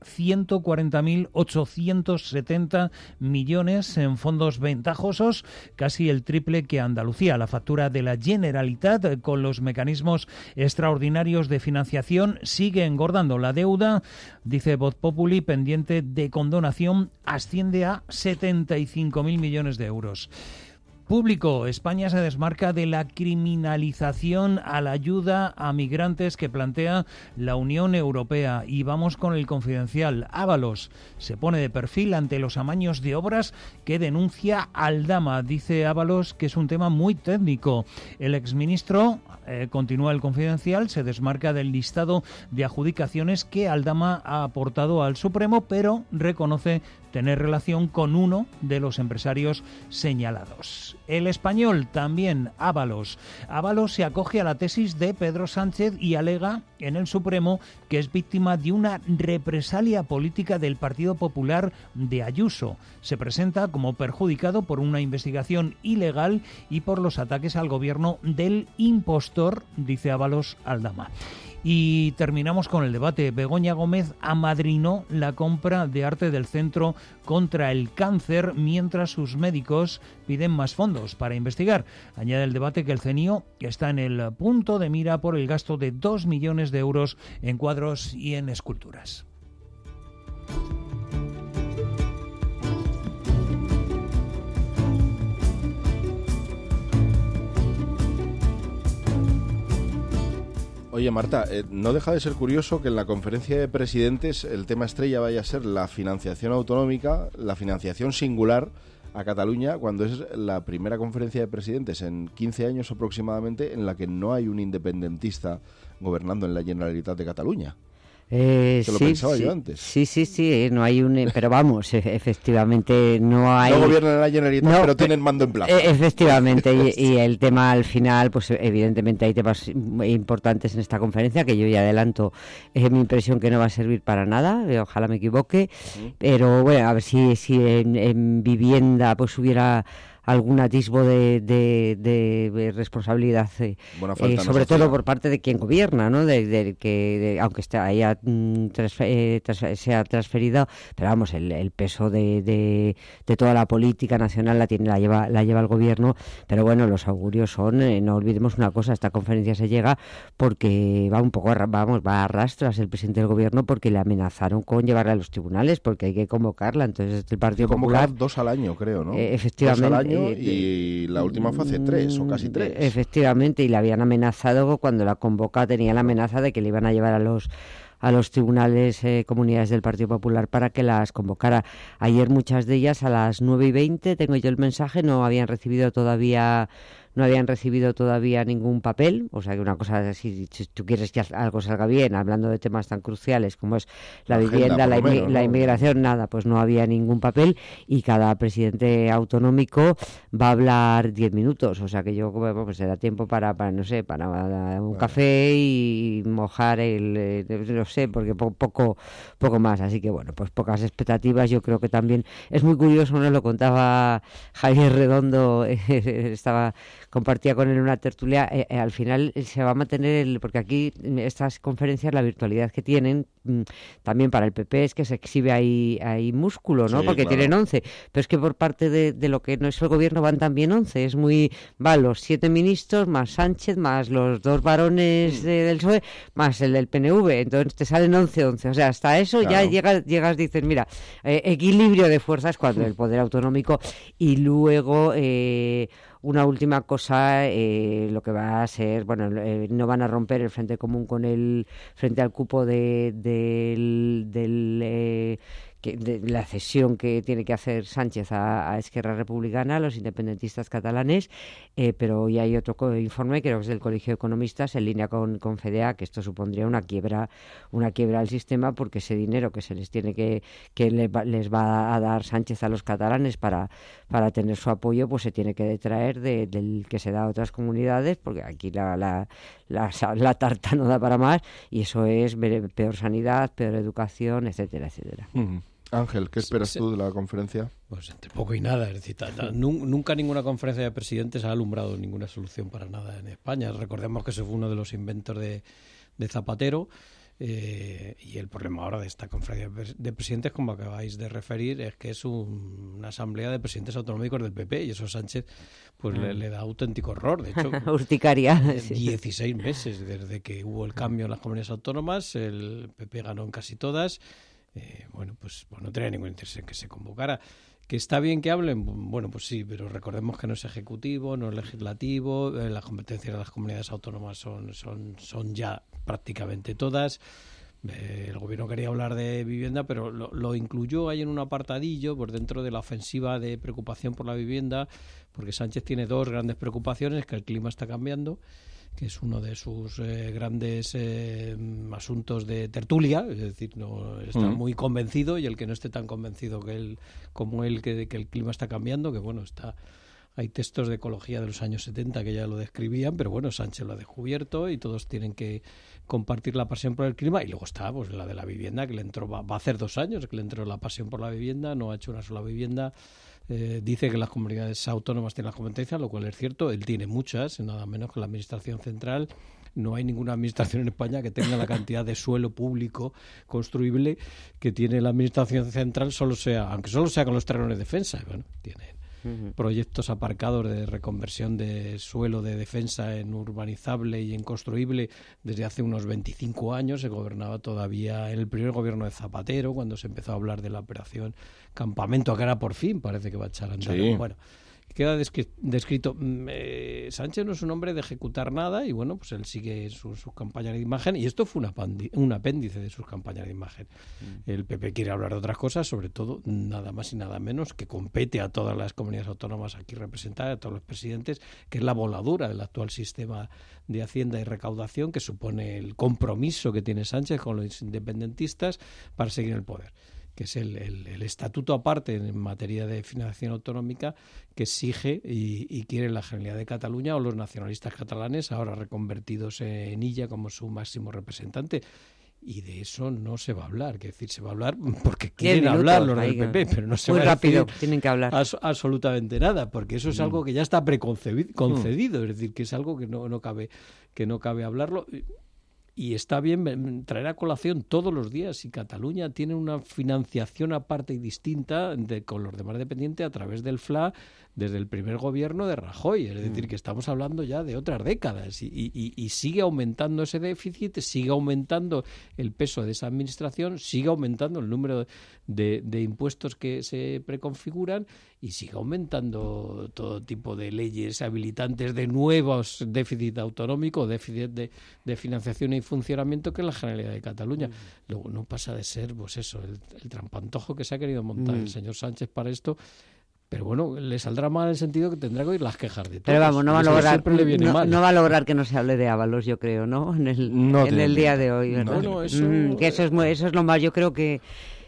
S25: 140.870 millones en fondos ventajosos, casi el triple que Andalucía. La factura de la Generalitat con los mecanismos extraordinarios de financiación sigue engordando. La deuda, dice Voz Populi, pendiente de condonación, asciende a 75.000 millones de euros. Público, España se desmarca de la criminalización a la ayuda a migrantes que plantea la Unión Europea. Y vamos con el Confidencial. Ábalos se pone de perfil ante los amaños de obras que denuncia Aldama. Dice Ábalos que es un tema muy técnico. El exministro continúa el Confidencial, se desmarca del listado de adjudicaciones que Aldama ha aportado al Supremo, pero reconoce tener relación con uno de los empresarios señalados. El Español también, Ábalos. Ábalos se acoge a la tesis de Pedro Sánchez y alega en el Supremo que es víctima de una represalia política del Partido Popular de Ayuso. Se presenta como perjudicado por una investigación ilegal y por los ataques al gobierno del impostor, dice Ábalos Aldama. Y terminamos con el debate. Begoña Gómez amadrinó la compra de arte del Centro contra el Cáncer, mientras sus médicos piden más fondos para investigar. Añade el debate que el CENIO está en el punto de mira por el gasto de 2 millones de euros en cuadros y en esculturas.
S1: Oye, Marta, no deja de ser curioso que en la conferencia de presidentes el tema estrella vaya a ser la financiación autonómica, la financiación singular a Cataluña, cuando es la primera conferencia de presidentes en 15 años aproximadamente en la que no hay un independentista gobernando en la Generalitat de Cataluña. Lo pensaba yo antes.
S3: Sí, no hay un... Pero vamos, efectivamente no hay...
S1: No gobiernan en la Generalitat, pero tienen mando en plaza.
S3: Efectivamente, y el tema al final, pues evidentemente hay temas importantes en esta conferencia, que yo ya adelanto, es mi impresión que no va a servir para nada, ojalá me equivoque, pero bueno, a ver si en vivienda pues hubiera algún atisbo de responsabilidad, sobre todo por parte de quien gobierna, ¿no? Que aunque haya sea transferido, pero vamos, el peso de toda la política nacional la lleva el gobierno. Pero bueno, los augurios son, no olvidemos una cosa, esta conferencia se llega porque va a rastras el presidente del gobierno, porque le amenazaron con llevarla a los tribunales, porque hay que convocarla. Entonces el Partido Popular...
S1: 2 al año, creo, ¿no?
S3: Efectivamente.
S1: 2 al año. Y la última fue hace 3 o casi 3.
S3: Efectivamente, y le habían amenazado, cuando la convoca tenía la amenaza de que le iban a llevar a los tribunales comunidades del Partido Popular para que las convocara. Ayer muchas de ellas a las 9:20, tengo yo el mensaje, no habían recibido todavía ningún papel, o sea que una cosa, si tú quieres que algo salga bien, hablando de temas tan cruciales como es la vivienda, la inmigración, nada, pues no había ningún papel, y cada presidente autonómico va a hablar 10 minutos, o sea que yo, pues se da tiempo para un café y mojar no sé, porque poco más, así que bueno, pues pocas expectativas. Yo creo que también es muy curioso, nos lo contaba Javier Redondo, compartía con él una tertulia, al final se va a mantener, porque aquí estas conferencias, la virtualidad que tienen, también para el PP es que se exhibe ahí músculo, ¿no?
S1: Sí,
S3: porque
S1: claro.
S3: tienen 11, pero es que por parte de lo que no es el gobierno van también 11, van los 7 ministros, más Sánchez, más los 2 varones del PSOE, más el del PNV, entonces te salen 11, o sea, hasta eso claro. Ya llegas, dices, mira, equilibrio de fuerzas cuando el poder autonómico, y luego... una última cosa, lo que va a ser, no van a romper el frente común frente al cupo de la cesión que tiene que hacer Sánchez a Esquerra Republicana, a los independentistas catalanes, pero hoy hay otro informe, creo que es del Colegio de Economistas, en línea con FEDEA, que esto supondría una quiebra al sistema, porque ese dinero que se les tiene que les va a dar Sánchez a los catalanes para tener su apoyo, pues se tiene que detraer del que se da a otras comunidades, porque aquí la tarta no da para más, y eso es peor sanidad, peor educación, etcétera, etcétera.
S1: Ángel, ¿qué esperas tú de la conferencia?
S4: Pues entre poco y nada, es decir, nunca ninguna conferencia de presidentes ha alumbrado ninguna solución para nada en España. Recordemos que ese fue uno de los inventos de Zapatero, y el problema ahora de esta conferencia de presidentes, como acabáis de referir, es que es una asamblea de presidentes autonómicos del PP, y eso a Sánchez pues le da auténtico horror. De hecho,
S3: urticaria.
S4: 16 meses desde que hubo el cambio en las comunidades autónomas, el PP ganó en casi todas. Pues no tenía ningún interés en que se convocara. ¿Que está bien que hablen? Bueno, pues sí, pero recordemos que no es ejecutivo, no es legislativo, las competencias de las comunidades autónomas son ya prácticamente todas. El gobierno quería hablar de vivienda, pero lo incluyó ahí en un apartadillo por dentro de la ofensiva de preocupación por la vivienda, porque Sánchez tiene 2 grandes preocupaciones: que el clima está cambiando, que es uno de sus grandes asuntos de tertulia, es decir, no está muy convencido, y el que no esté tan convencido como él que el clima está cambiando, que bueno, hay textos de ecología de los años 70 que ya lo describían, pero bueno, Sánchez lo ha descubierto y todos tienen que compartir la pasión por el clima. Y luego está pues la de la vivienda, que le entró, va a hacer 2 años que le entró la pasión por la vivienda, no ha hecho una sola vivienda. Dice que las comunidades autónomas tienen las competencias, lo cual es cierto. Él tiene muchas, nada menos que la administración central. No hay ninguna administración en España que tenga la cantidad de suelo público construible que tiene la administración central, aunque solo sea con los terrenos de defensa. Bueno, tiene proyectos aparcados de reconversión de suelo de defensa en urbanizable y en construible desde hace unos 25 años. Se gobernaba todavía en el primer gobierno de Zapatero, cuando se empezó a hablar de la operación Campamento, que ahora por fin parece que va a echar a andar.
S1: Sí.
S4: Bueno, queda descrito. Sánchez no es un hombre de ejecutar nada y bueno, pues él sigue sus campañas de imagen, y esto fue un apéndice de sus campañas de imagen. El PP quiere hablar de otras cosas, sobre todo nada más y nada menos que compete a todas las comunidades autónomas aquí representadas, a todos los presidentes, que es la voladura del actual sistema de hacienda y recaudación, que supone el compromiso que tiene Sánchez con los independentistas para seguir en el poder, que es el estatuto aparte en materia de financiación autonómica que exige y quiere la Generalidad de Cataluña o los nacionalistas catalanes, ahora reconvertidos en ella como su máximo representante. Y de eso no se va a hablar, que decir, se va a hablar porque quieren hablar los del PP, pero no se va a decir
S3: tienen que hablar
S4: absolutamente nada, porque eso es algo que ya está preconcedido, es decir, que es algo que no cabe hablarlo. Y está bien traer a colación todos los días, y Cataluña tiene una financiación aparte y distinta con los demás dependientes a través del FLA desde el primer gobierno de Rajoy. Es decir, que estamos hablando ya de otras décadas y sigue aumentando ese déficit, sigue aumentando el peso de esa administración, sigue aumentando el número de impuestos que se preconfiguran y sigue aumentando todo tipo de leyes habilitantes de nuevos déficit autonómico, déficit de financiación y funcionamiento, que es la Generalidad de Cataluña. Luego no pasa de ser, pues eso, el trampantojo que se ha querido montar el señor Sánchez para esto. Pero bueno, le saldrá mal en el sentido que tendrá que oír las quejas de todos.
S3: Pero vamos, no va a lograr que no se hable de Ábalos, yo creo, ¿no? En el día de hoy, ¿verdad?
S4: No, eso...
S3: que eso es lo más, yo creo que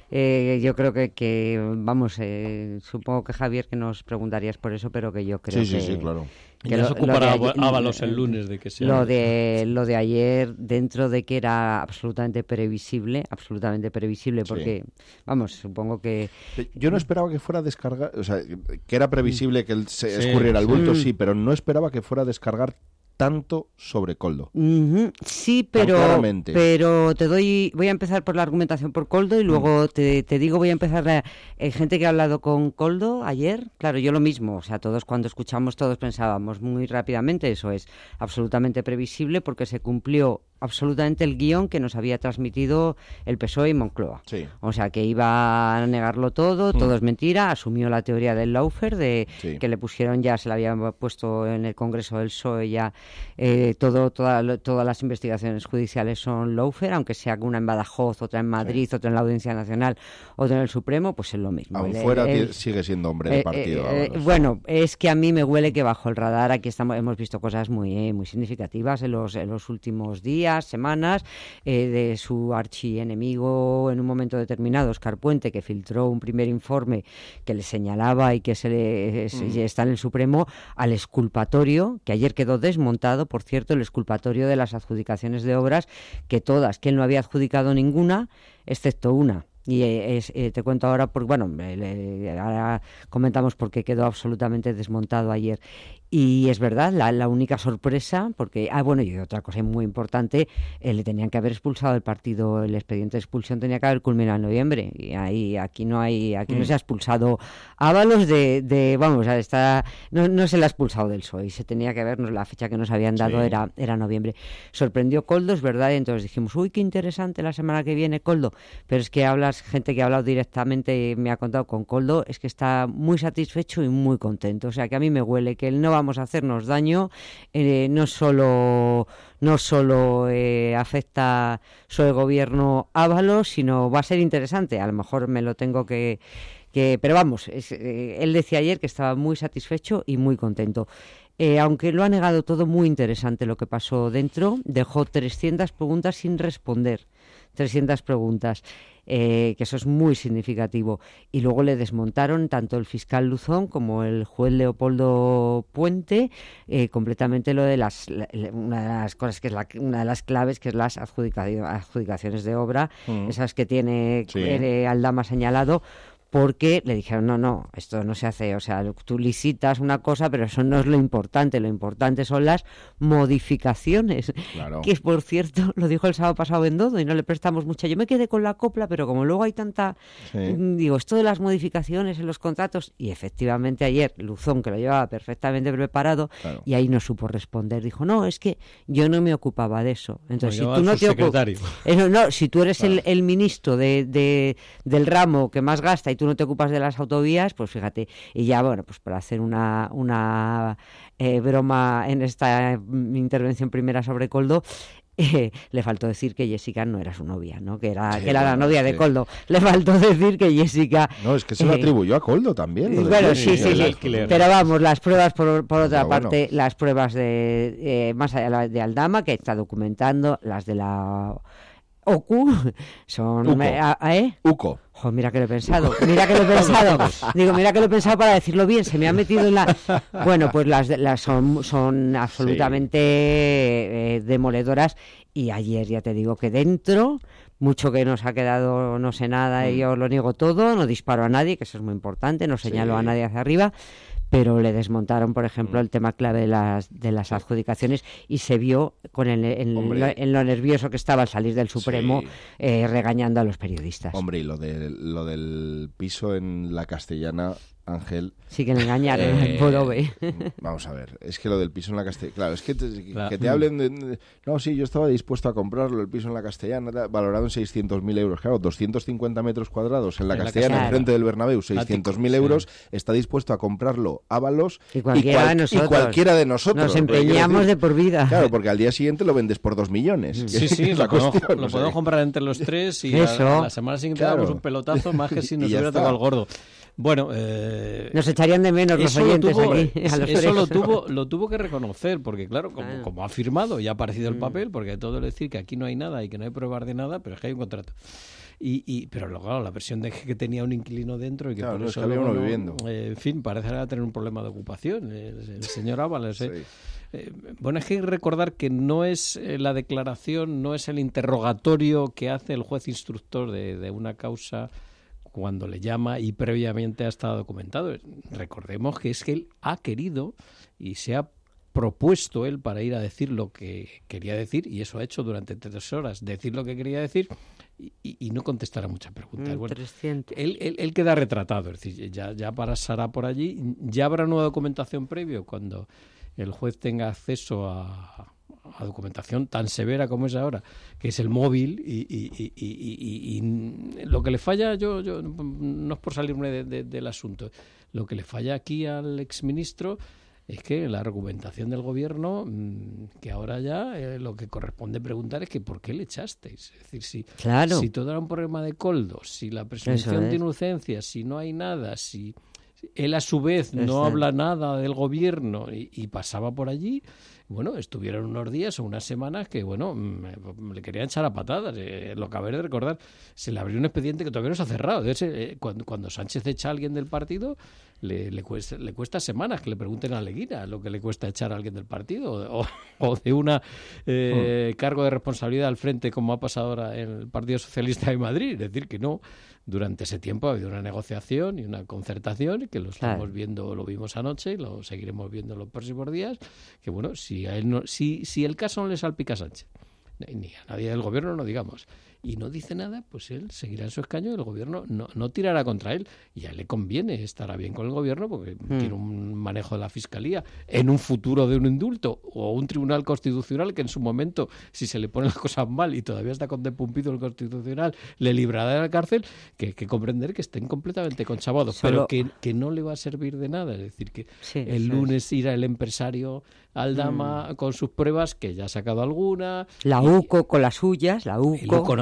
S3: vamos, supongo que Javier, que nos preguntarías por eso, pero que yo creo que...
S1: Sí, claro.
S4: Que ya se ocupará Ábalos el lunes de que sea...
S3: Lo de ayer, dentro de que era absolutamente previsible, porque, vamos, supongo que...
S1: Yo no esperaba que fuera a descargar, o sea, que era previsible que él se escurriera el bulto, sí, pero no esperaba que fuera a descargar tanto sobre Koldo.
S3: Sí, pero voy a empezar por la argumentación por Koldo y luego te digo, voy a empezar gente que ha hablado con Koldo ayer, claro, yo lo mismo, o sea, todos cuando escuchamos, todos pensábamos muy rápidamente, eso es absolutamente previsible porque se cumplió absolutamente el guión que nos había transmitido el PSOE y Moncloa.
S1: Sí.
S3: O sea, que iba a negarlo todo es mentira, asumió la teoría del lawfare, que le pusieron ya, se le había puesto en el Congreso del PSOE ya, todas las investigaciones judiciales son lawfare, aunque sea una en Badajoz, otra en Madrid, otra en la Audiencia Nacional, otra en el Supremo, pues es lo mismo.
S1: Aún fuera sigue siendo hombre de partido.
S3: Bueno, es que a mí me huele que bajo el radar aquí hemos visto cosas muy significativas en los últimos días, semanas, de su archienemigo en un momento determinado, Óscar Puente, que filtró un primer informe que le señalaba y que está en el Supremo, al exculpatorio, que ayer quedó desmontado, por cierto, el exculpatorio de las adjudicaciones de obras, que él no había adjudicado ninguna, excepto una. Y te cuento ahora, porque ahora comentamos por qué quedó absolutamente desmontado ayer. Y es verdad, la única sorpresa, porque, y otra cosa muy importante, le tenían que haber expulsado del partido, el expediente de expulsión tenía que haber culminado en noviembre, y aquí no se ha expulsado Ábalos no se le ha expulsado del PSOE, se tenía que haber, la fecha que nos habían dado era noviembre. Sorprendió Koldo, es verdad, y entonces dijimos, uy, qué interesante la semana que viene, Koldo, pero es que gente que ha hablado directamente, me ha contado con Koldo, es que está muy satisfecho y muy contento, o sea que a mí me huele que él no vamos a hacernos daño, no solo afecta sobre el gobierno Ábalos, sino va a ser interesante, a lo mejor me lo tengo pero vamos, él decía ayer que estaba muy satisfecho y muy contento. aunque lo ha negado todo, muy interesante lo que pasó dentro. Dejó 300 preguntas sin responder. 300 preguntas, que eso es muy significativo. Y luego le desmontaron tanto el fiscal Luzón como el juez Leopoldo Puente, completamente lo de una de las cosas que es una de las claves, que es las adjudicaciones de obra, esas que tiene Aldama señalado. Porque le dijeron, no, esto no se hace, o sea, tú licitas una cosa, pero eso no es lo importante son las modificaciones, claro. Que por cierto, lo dijo el sábado pasado Bendodo y no le prestamos mucha, yo me quedé con la copla, pero como luego hay tanta, digo, esto de las modificaciones en los contratos, y efectivamente ayer Luzón, que lo llevaba perfectamente preparado, claro. Y ahí no supo responder, dijo, no, es que yo no me ocupaba de eso, entonces si tú no te ocupas, si tú eres claro. el ministro del ramo que más gasta y tú no te ocupas de las autovías, pues fíjate, y ya bueno, pues para hacer una broma en esta intervención primera sobre Koldo, le faltó decir que Jessica no era su novia, ¿no? Que era la novia de Koldo. Le faltó decir que Jessica...
S1: No, es que se lo atribuyó a Koldo también.
S3: Bueno, sí. Pero vamos, las pruebas, por otra parte, las pruebas de más allá de Aldama, que está documentando, las de la... OCU son...
S1: UCO.
S3: Jo, mira que lo he pensado. Digo, mira que lo he pensado para decirlo bien. Se me ha metido en la... Bueno, pues las son absolutamente demoledoras. Y ayer ya te digo que dentro, mucho que nos ha quedado, no sé nada, y yo lo niego todo, no disparo a nadie, que eso es muy importante, no señalo a nadie hacia arriba. Pero le desmontaron, por ejemplo, el tema clave de las adjudicaciones y se vio en lo nervioso que estaba al salir del Supremo, regañando a los periodistas.
S1: Hombre, y lo del piso en la Castellana, Ángel...
S3: Sí que le engañaron el Podobe.
S1: Vamos a ver, es que lo del piso en la Castellana... Claro, es que te hablen de... No, sí, yo estaba dispuesto a comprarlo, el piso en la Castellana, valorado en 600.000 euros. Claro, 250 metros cuadrados en la Castellana, enfrente del Bernabéu, 600.000 euros, está dispuesto a comprarlo Ábalos y cualquiera de nosotros.
S3: Nos empeñamos de por vida.
S1: Claro, porque al día siguiente lo vendes por 2 millones.
S4: Sí, lo podemos comprar entre los tres y la semana siguiente damos un pelotazo, más que si nos hubiera tocado el gordo. Bueno,
S3: nos echarían de menos los oyentes aquí.
S4: Eso lo tuvo que reconocer, porque claro, como ha firmado y ha aparecido el papel, porque todo es decir que aquí no hay nada y que no hay pruebas de nada, pero es que hay un contrato. Pero luego la versión de que tenía un inquilino dentro y que por eso
S1: había uno viviendo.
S4: En fin, parece tener un problema de ocupación el señor Ábalos. Bueno, es que hay que recordar que no es la declaración, no es el interrogatorio que hace el juez instructor de una causa cuando le llama y previamente ha estado documentado. Recordemos que es que él ha querido y se ha propuesto él para ir a decir lo que quería decir, y eso ha hecho durante 3 horas, decir lo que quería decir y no contestar a muchas preguntas. Bueno, él queda retratado, es decir, ya pasará por allí, ya habrá nueva documentación previo cuando el juez tenga acceso a documentación tan severa como es ahora, que es el móvil, y lo que le falla, yo no es por salirme del asunto, lo que le falla aquí al exministro es que la argumentación del gobierno, que ahora ya lo que corresponde preguntar es que ¿por qué le echasteis? Es decir, si todo era un problema de Koldo, si la presunción de inocencia, si no hay nada, si él a su vez no habla nada del gobierno y pasaba por allí, bueno, estuvieron unos días o unas semanas que, bueno, le querían echar a patadas. Lo acabé de recordar, se le abrió un expediente que todavía no se ha cerrado. Cuando Sánchez echa a alguien del partido, le cuesta semanas que le pregunten a Leguina lo que le cuesta echar a alguien del partido o de una cargo de responsabilidad al frente, como ha pasado ahora en el Partido Socialista de Madrid. Es decir, que no, durante ese tiempo ha habido una negociación y una concertación que lo estamos viendo, lo vimos anoche y lo seguiremos viendo en los próximos días, que bueno, si el caso no le salpica a Sánchez, ni a nadie del gobierno, no digamos, y no dice nada, pues él seguirá en su escaño y el gobierno no tirará contra él, y a él le conviene, estará bien con el gobierno porque tiene un manejo de la fiscalía en un futuro de un indulto o un tribunal constitucional que en su momento, si se le ponen las cosas mal y todavía está con depumpido el constitucional, le librará de la cárcel, que hay que comprender que estén completamente conchavados, pero que no le va a servir de nada. Es decir, que el lunes irá el empresario Aldama con sus pruebas, que ya ha sacado alguna,
S3: la UCO con las suyas, la UCO
S4: con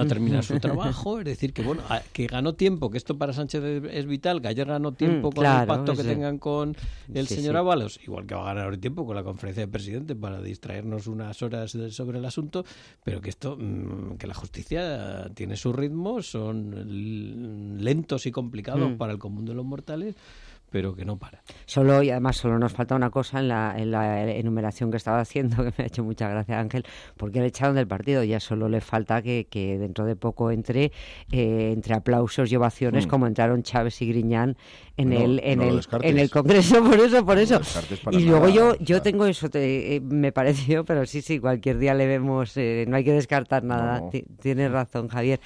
S4: a terminar su trabajo, es decir, que bueno, que ganó tiempo, que esto para Sánchez es vital, que ayer ganó tiempo con el pacto que tengan con el señor Ábalos, igual que va a ganar ahora tiempo con la conferencia de presidente para distraernos unas horas sobre el asunto, pero que esto, que la justicia tiene su ritmo, son lentos y complicados para el común de los mortales, pero que no para.
S3: Y además solo nos falta una cosa en la enumeración que estaba haciendo, que me ha hecho mucha gracia, Ángel, porque le echaron del partido. Ya solo le falta que dentro de poco entre aplausos y ovaciones, como entraron Chávez y Griñán en el Congreso, por eso. Y luego yo tengo eso, me pareció, pero sí, cualquier día le vemos, no hay que descartar nada. No. Tienes razón, Javier.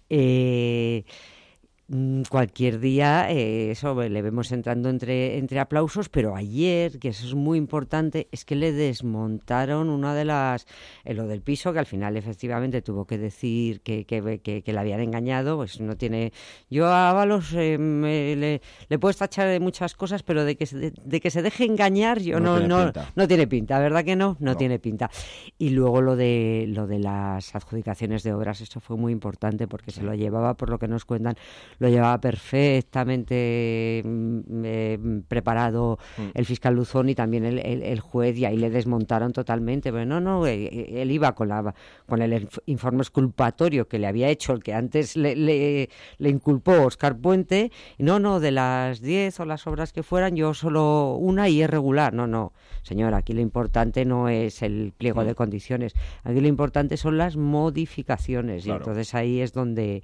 S3: Cualquier día eso le vemos entrando entre aplausos, pero ayer, que eso es muy importante, es que le desmontaron una de las lo del piso, que al final efectivamente tuvo que decir que le habían engañado. Pues no tiene, yo a Ábalos le puedo tachar de muchas cosas, pero de que se deje engañar yo no tiene pinta, ¿verdad que no tiene pinta. Y luego lo de las adjudicaciones de obras, eso fue muy importante porque se lo llevaba, por lo que nos cuentan, lo llevaba perfectamente preparado el fiscal Luzón y también el juez, y ahí le desmontaron totalmente. Pero él iba con el informe exculpatorio que le había hecho el que antes le inculpó Óscar Puente, y de las 10 o las obras que fueran, yo solo una y es regular. No, señora, aquí lo importante no es el pliego de condiciones, aquí lo importante son las modificaciones, y entonces ahí es donde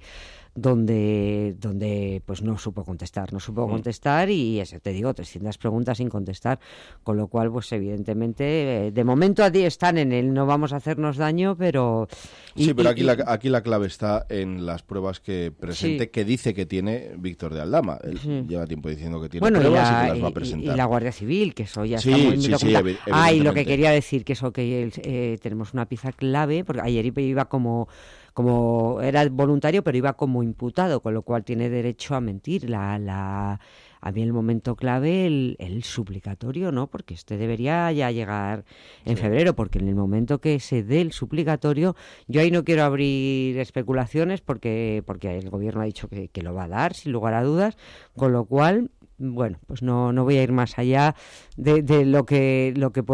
S3: pues no supo contestar y eso te digo, 300 preguntas sin contestar, con lo cual pues evidentemente de momento están en él, no vamos a hacernos daño, pero
S1: pero aquí la clave está en las pruebas que presente, que dice que tiene Víctor de Aldama. Él lleva tiempo diciendo que tiene pruebas y que las va a presentar.
S3: Y la Guardia Civil, que eso ya está muy documentado. Y lo que quería decir, que eso que tenemos una pieza clave, porque ayer iba como era voluntario, pero iba como imputado, con lo cual tiene derecho a mentir. A mí el momento clave, el suplicatorio, ¿no? Porque debería ya llegar en febrero, porque en el momento que se dé el suplicatorio, yo ahí no quiero abrir especulaciones, porque el gobierno ha dicho que lo va a dar, sin lugar a dudas, con lo cual, bueno, pues no voy a ir más allá de lo que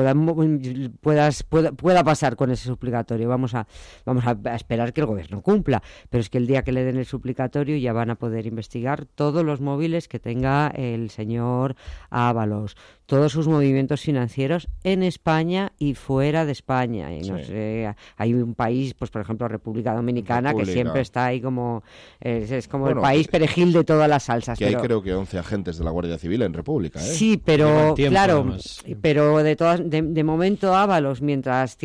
S3: pueda pasar con ese suplicatorio. Vamos a esperar que el gobierno cumpla, pero es que el día que le den el suplicatorio ya van a poder investigar todos los móviles que tenga el señor Ábalos, todos sus movimientos financieros en España y fuera de España. Y no sé, hay un país, pues por ejemplo República Dominicana, que siempre está ahí como es como el país perejil de todas las salsas.
S1: Que hay creo que 11 agentes de la Guardia Civil en República, ¿eh?
S3: Sí, pero claro, pero de momento Ábalos, mientras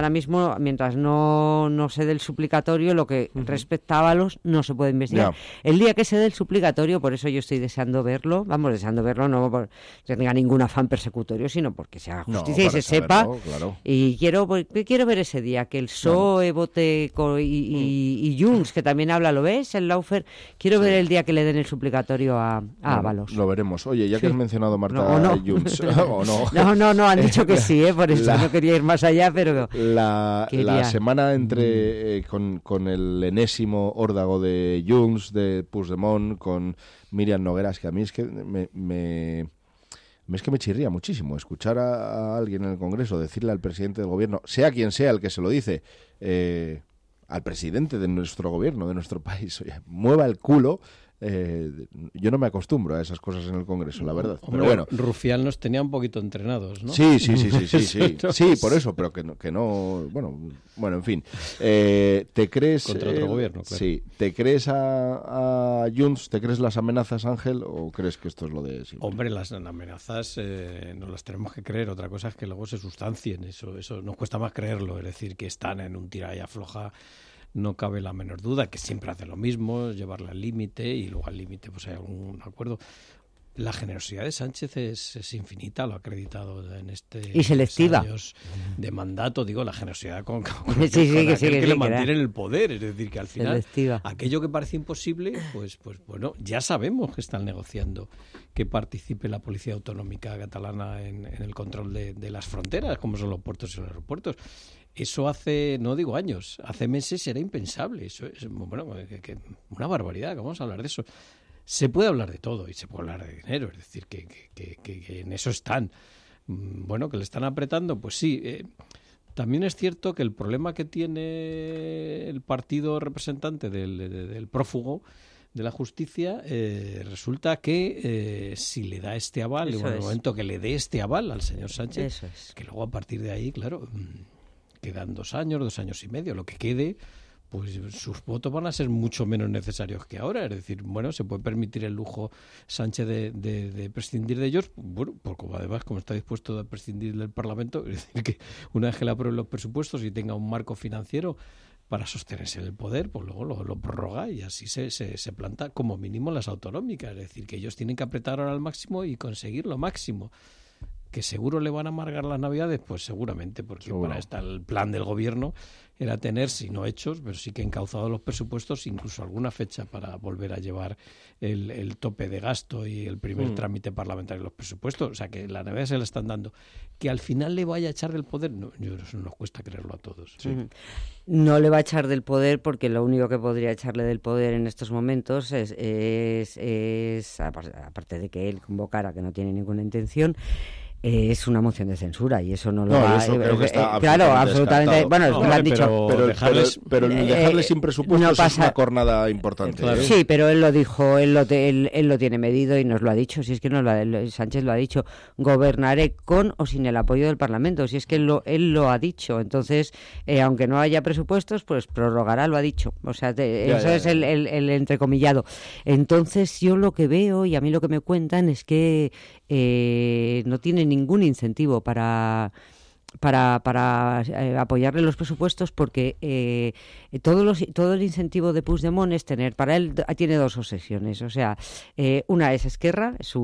S3: no se dé el suplicatorio, lo que respecta a Ábalos no se puede investigar. El día que se dé el suplicatorio, por eso yo estoy deseando verlo, no porque tenga ningún afán persecutorio, sino porque se haga justicia y se sepa. Y quiero ver ese día que el PSOE vote y Junts, que también habla, ¿lo ves? El Laufer, quiero ver el día que le den el suplicatorio a Ábalos.
S1: Lo veremos. Oye, ya que has mencionado, Marta, Junts, ¿o no?
S3: No, han dicho que sí, por eso no quería ir más allá, pero
S1: la semana entre con el enésimo órdago de Junts, de Puigdemont, con Míriam Nogueras, que a mí es que me chirría muchísimo escuchar a alguien en el Congreso decirle al presidente del gobierno, sea quien sea el que se lo dice, al presidente de nuestro gobierno, de nuestro país, oye, mueva el culo. Yo no me acostumbro a esas cosas en el Congreso, la verdad.
S4: Hombre, pero bueno, Rufián nos tenía un poquito entrenados, ¿no?
S1: Sí, por eso, pero que no, bueno, en fin. ¿Te crees
S4: contra otro gobierno? Claro.
S1: Sí, ¿te crees a Junts? ¿Te crees las amenazas, Ángel, o crees que esto es lo de siempre?
S4: Hombre, las amenazas no las tenemos que creer. Otra cosa es que luego se sustancien. Eso nos cuesta más creerlo. Es decir, que están en un tira y afloja. No cabe la menor duda, que siempre hace lo mismo, llevarla al límite, y luego al límite pues hay algún acuerdo. La generosidad de Sánchez es infinita, lo ha acreditado en
S3: y selectiva.
S4: Años de mandato, digo, la generosidad con que le mantiene en el poder, es decir, que al final selectiva. Aquello que parece imposible, pues bueno, ya sabemos que están negociando que participe la Policía Autonómica catalana en el control de las fronteras, como son los puertos y los aeropuertos. Eso hace, no digo años, hace meses era impensable. Eso es, bueno, una barbaridad, que vamos a hablar de eso. Se puede hablar de todo y se puede hablar de dinero, es decir, que en eso están. Bueno, que le están apretando, pues sí. También es cierto que el problema que tiene el partido representante del prófugo de la justicia, resulta que si le da este aval, en el momento que le dé este aval al señor Sánchez, que luego a partir de ahí, claro, quedan 2 años, 2 años y medio, lo que quede, pues sus votos van a ser mucho menos necesarios que ahora. Es decir, bueno, se puede permitir el lujo Sánchez de prescindir de ellos, bueno, porque además, como está dispuesto a prescindir del Parlamento, es decir, que una vez que le aprueben los presupuestos y tenga un marco financiero para sostenerse en el poder, pues luego lo prorroga y así se planta como mínimo las autonómicas. Es decir, que ellos tienen que apretar ahora al máximo y conseguir lo máximo. ¿Que seguro le van a amargar las Navidades? Pues seguramente, porque para esto el plan del gobierno era tener, si no hechos, pero sí que encauzados los presupuestos, incluso alguna fecha para volver a llevar el tope de gasto y el primer trámite parlamentario de los presupuestos. O sea, que la Navidad se le están dando. Que al final le vaya a echar del poder, no, eso nos cuesta creerlo a todos. Sí.
S3: No le va a echar del poder, porque lo único que podría echarle del poder en estos momentos es aparte de que él convocara, que no tiene ninguna intención, es una moción de censura, y eso no lo va a... Claro, absolutamente. Bueno, lo han dicho.
S1: Pero dejarle sin presupuestos es una cornada importante.
S3: Claro. Sí, pero él lo dijo, él lo tiene medido y nos lo ha dicho. Si es que Sánchez lo ha dicho, gobernaré con o sin el apoyo del Parlamento. Si es que él lo ha dicho. Entonces, aunque no haya presupuestos, pues prorrogará, lo ha dicho. O sea, eso es el entrecomillado. Entonces, yo lo que veo, y a mí lo que me cuentan, es que no tiene ningún incentivo para apoyarle los presupuestos, porque todo el incentivo de Puigdemont es tener, para él tiene 2 obsesiones, o sea, una es Esquerra, su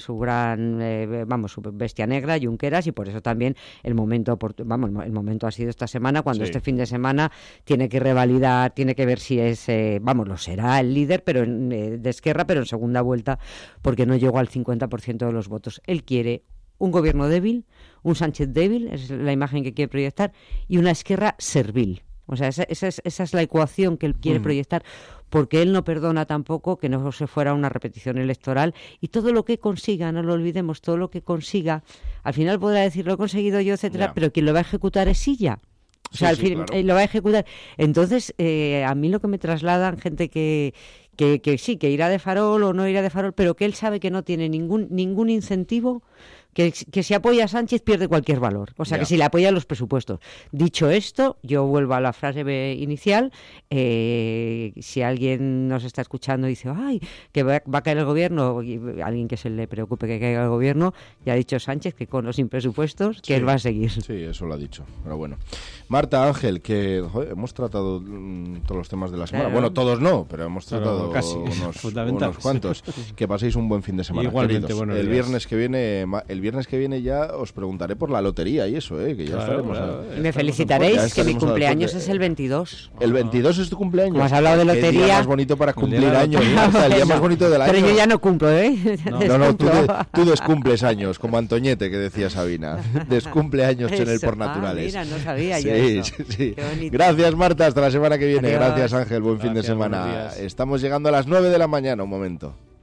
S3: bestia negra, Junqueras, y por eso también el momento ha sido esta semana, cuando este fin de semana tiene que revalidar, tiene que ver si es, lo será el líder pero de Esquerra, pero en segunda vuelta, porque no llegó al 50% de los votos. Él quiere un gobierno débil, un Sánchez débil, es la imagen que quiere proyectar, y una Esquerra servil. O sea, esa es la ecuación que él quiere proyectar, porque él no perdona tampoco que no se fuera una repetición electoral, y todo lo que consiga, no lo olvidemos, todo lo que consiga, al final podrá decir, lo he conseguido yo, etcétera, pero quien lo va a ejecutar es ella. O sea, lo va a ejecutar. Entonces, a mí lo que me trasladan gente que sí, que irá de farol o no irá de farol, pero que él sabe que no tiene ningún incentivo, que si apoya a Sánchez pierde cualquier valor. O sea, que si le apoyan los presupuestos. Dicho esto, yo vuelvo a la frase inicial. Si alguien nos está escuchando y dice, ¡ay, que va a caer el gobierno! Y alguien que se le preocupe que caiga el gobierno, ya ha dicho Sánchez que con o sin presupuestos, que él va a seguir. Sí,
S1: eso lo ha dicho. Pero bueno. Marta, Ángel, que hemos tratado todos los temas de la semana. Bueno, todos no, pero hemos tratado
S4: casi
S1: unos cuantos. Que paséis un buen fin de semana.
S4: Igualmente,
S1: el viernes que viene ya os preguntaré por la lotería y eso, que ya estaremos.
S3: Me felicitaréis, que mi cumpleaños es el 22.
S1: ¿El 22 es tu cumpleaños?
S3: Como has hablado de lotería.
S1: El día más bonito para cumplir años, Marta, el día más bonito del año.
S3: Pero yo ya no cumplo,
S1: No, tú descumples años, como Antoñete, que decía Sabina. Descumple años en el por naturales.
S3: Mira, no sabía yo eso.
S1: Sí. Gracias, Marta, hasta la semana que viene. Adiós. Gracias, Ángel, buen fin de semana. Estamos llegando a las 9 de la mañana, un momento.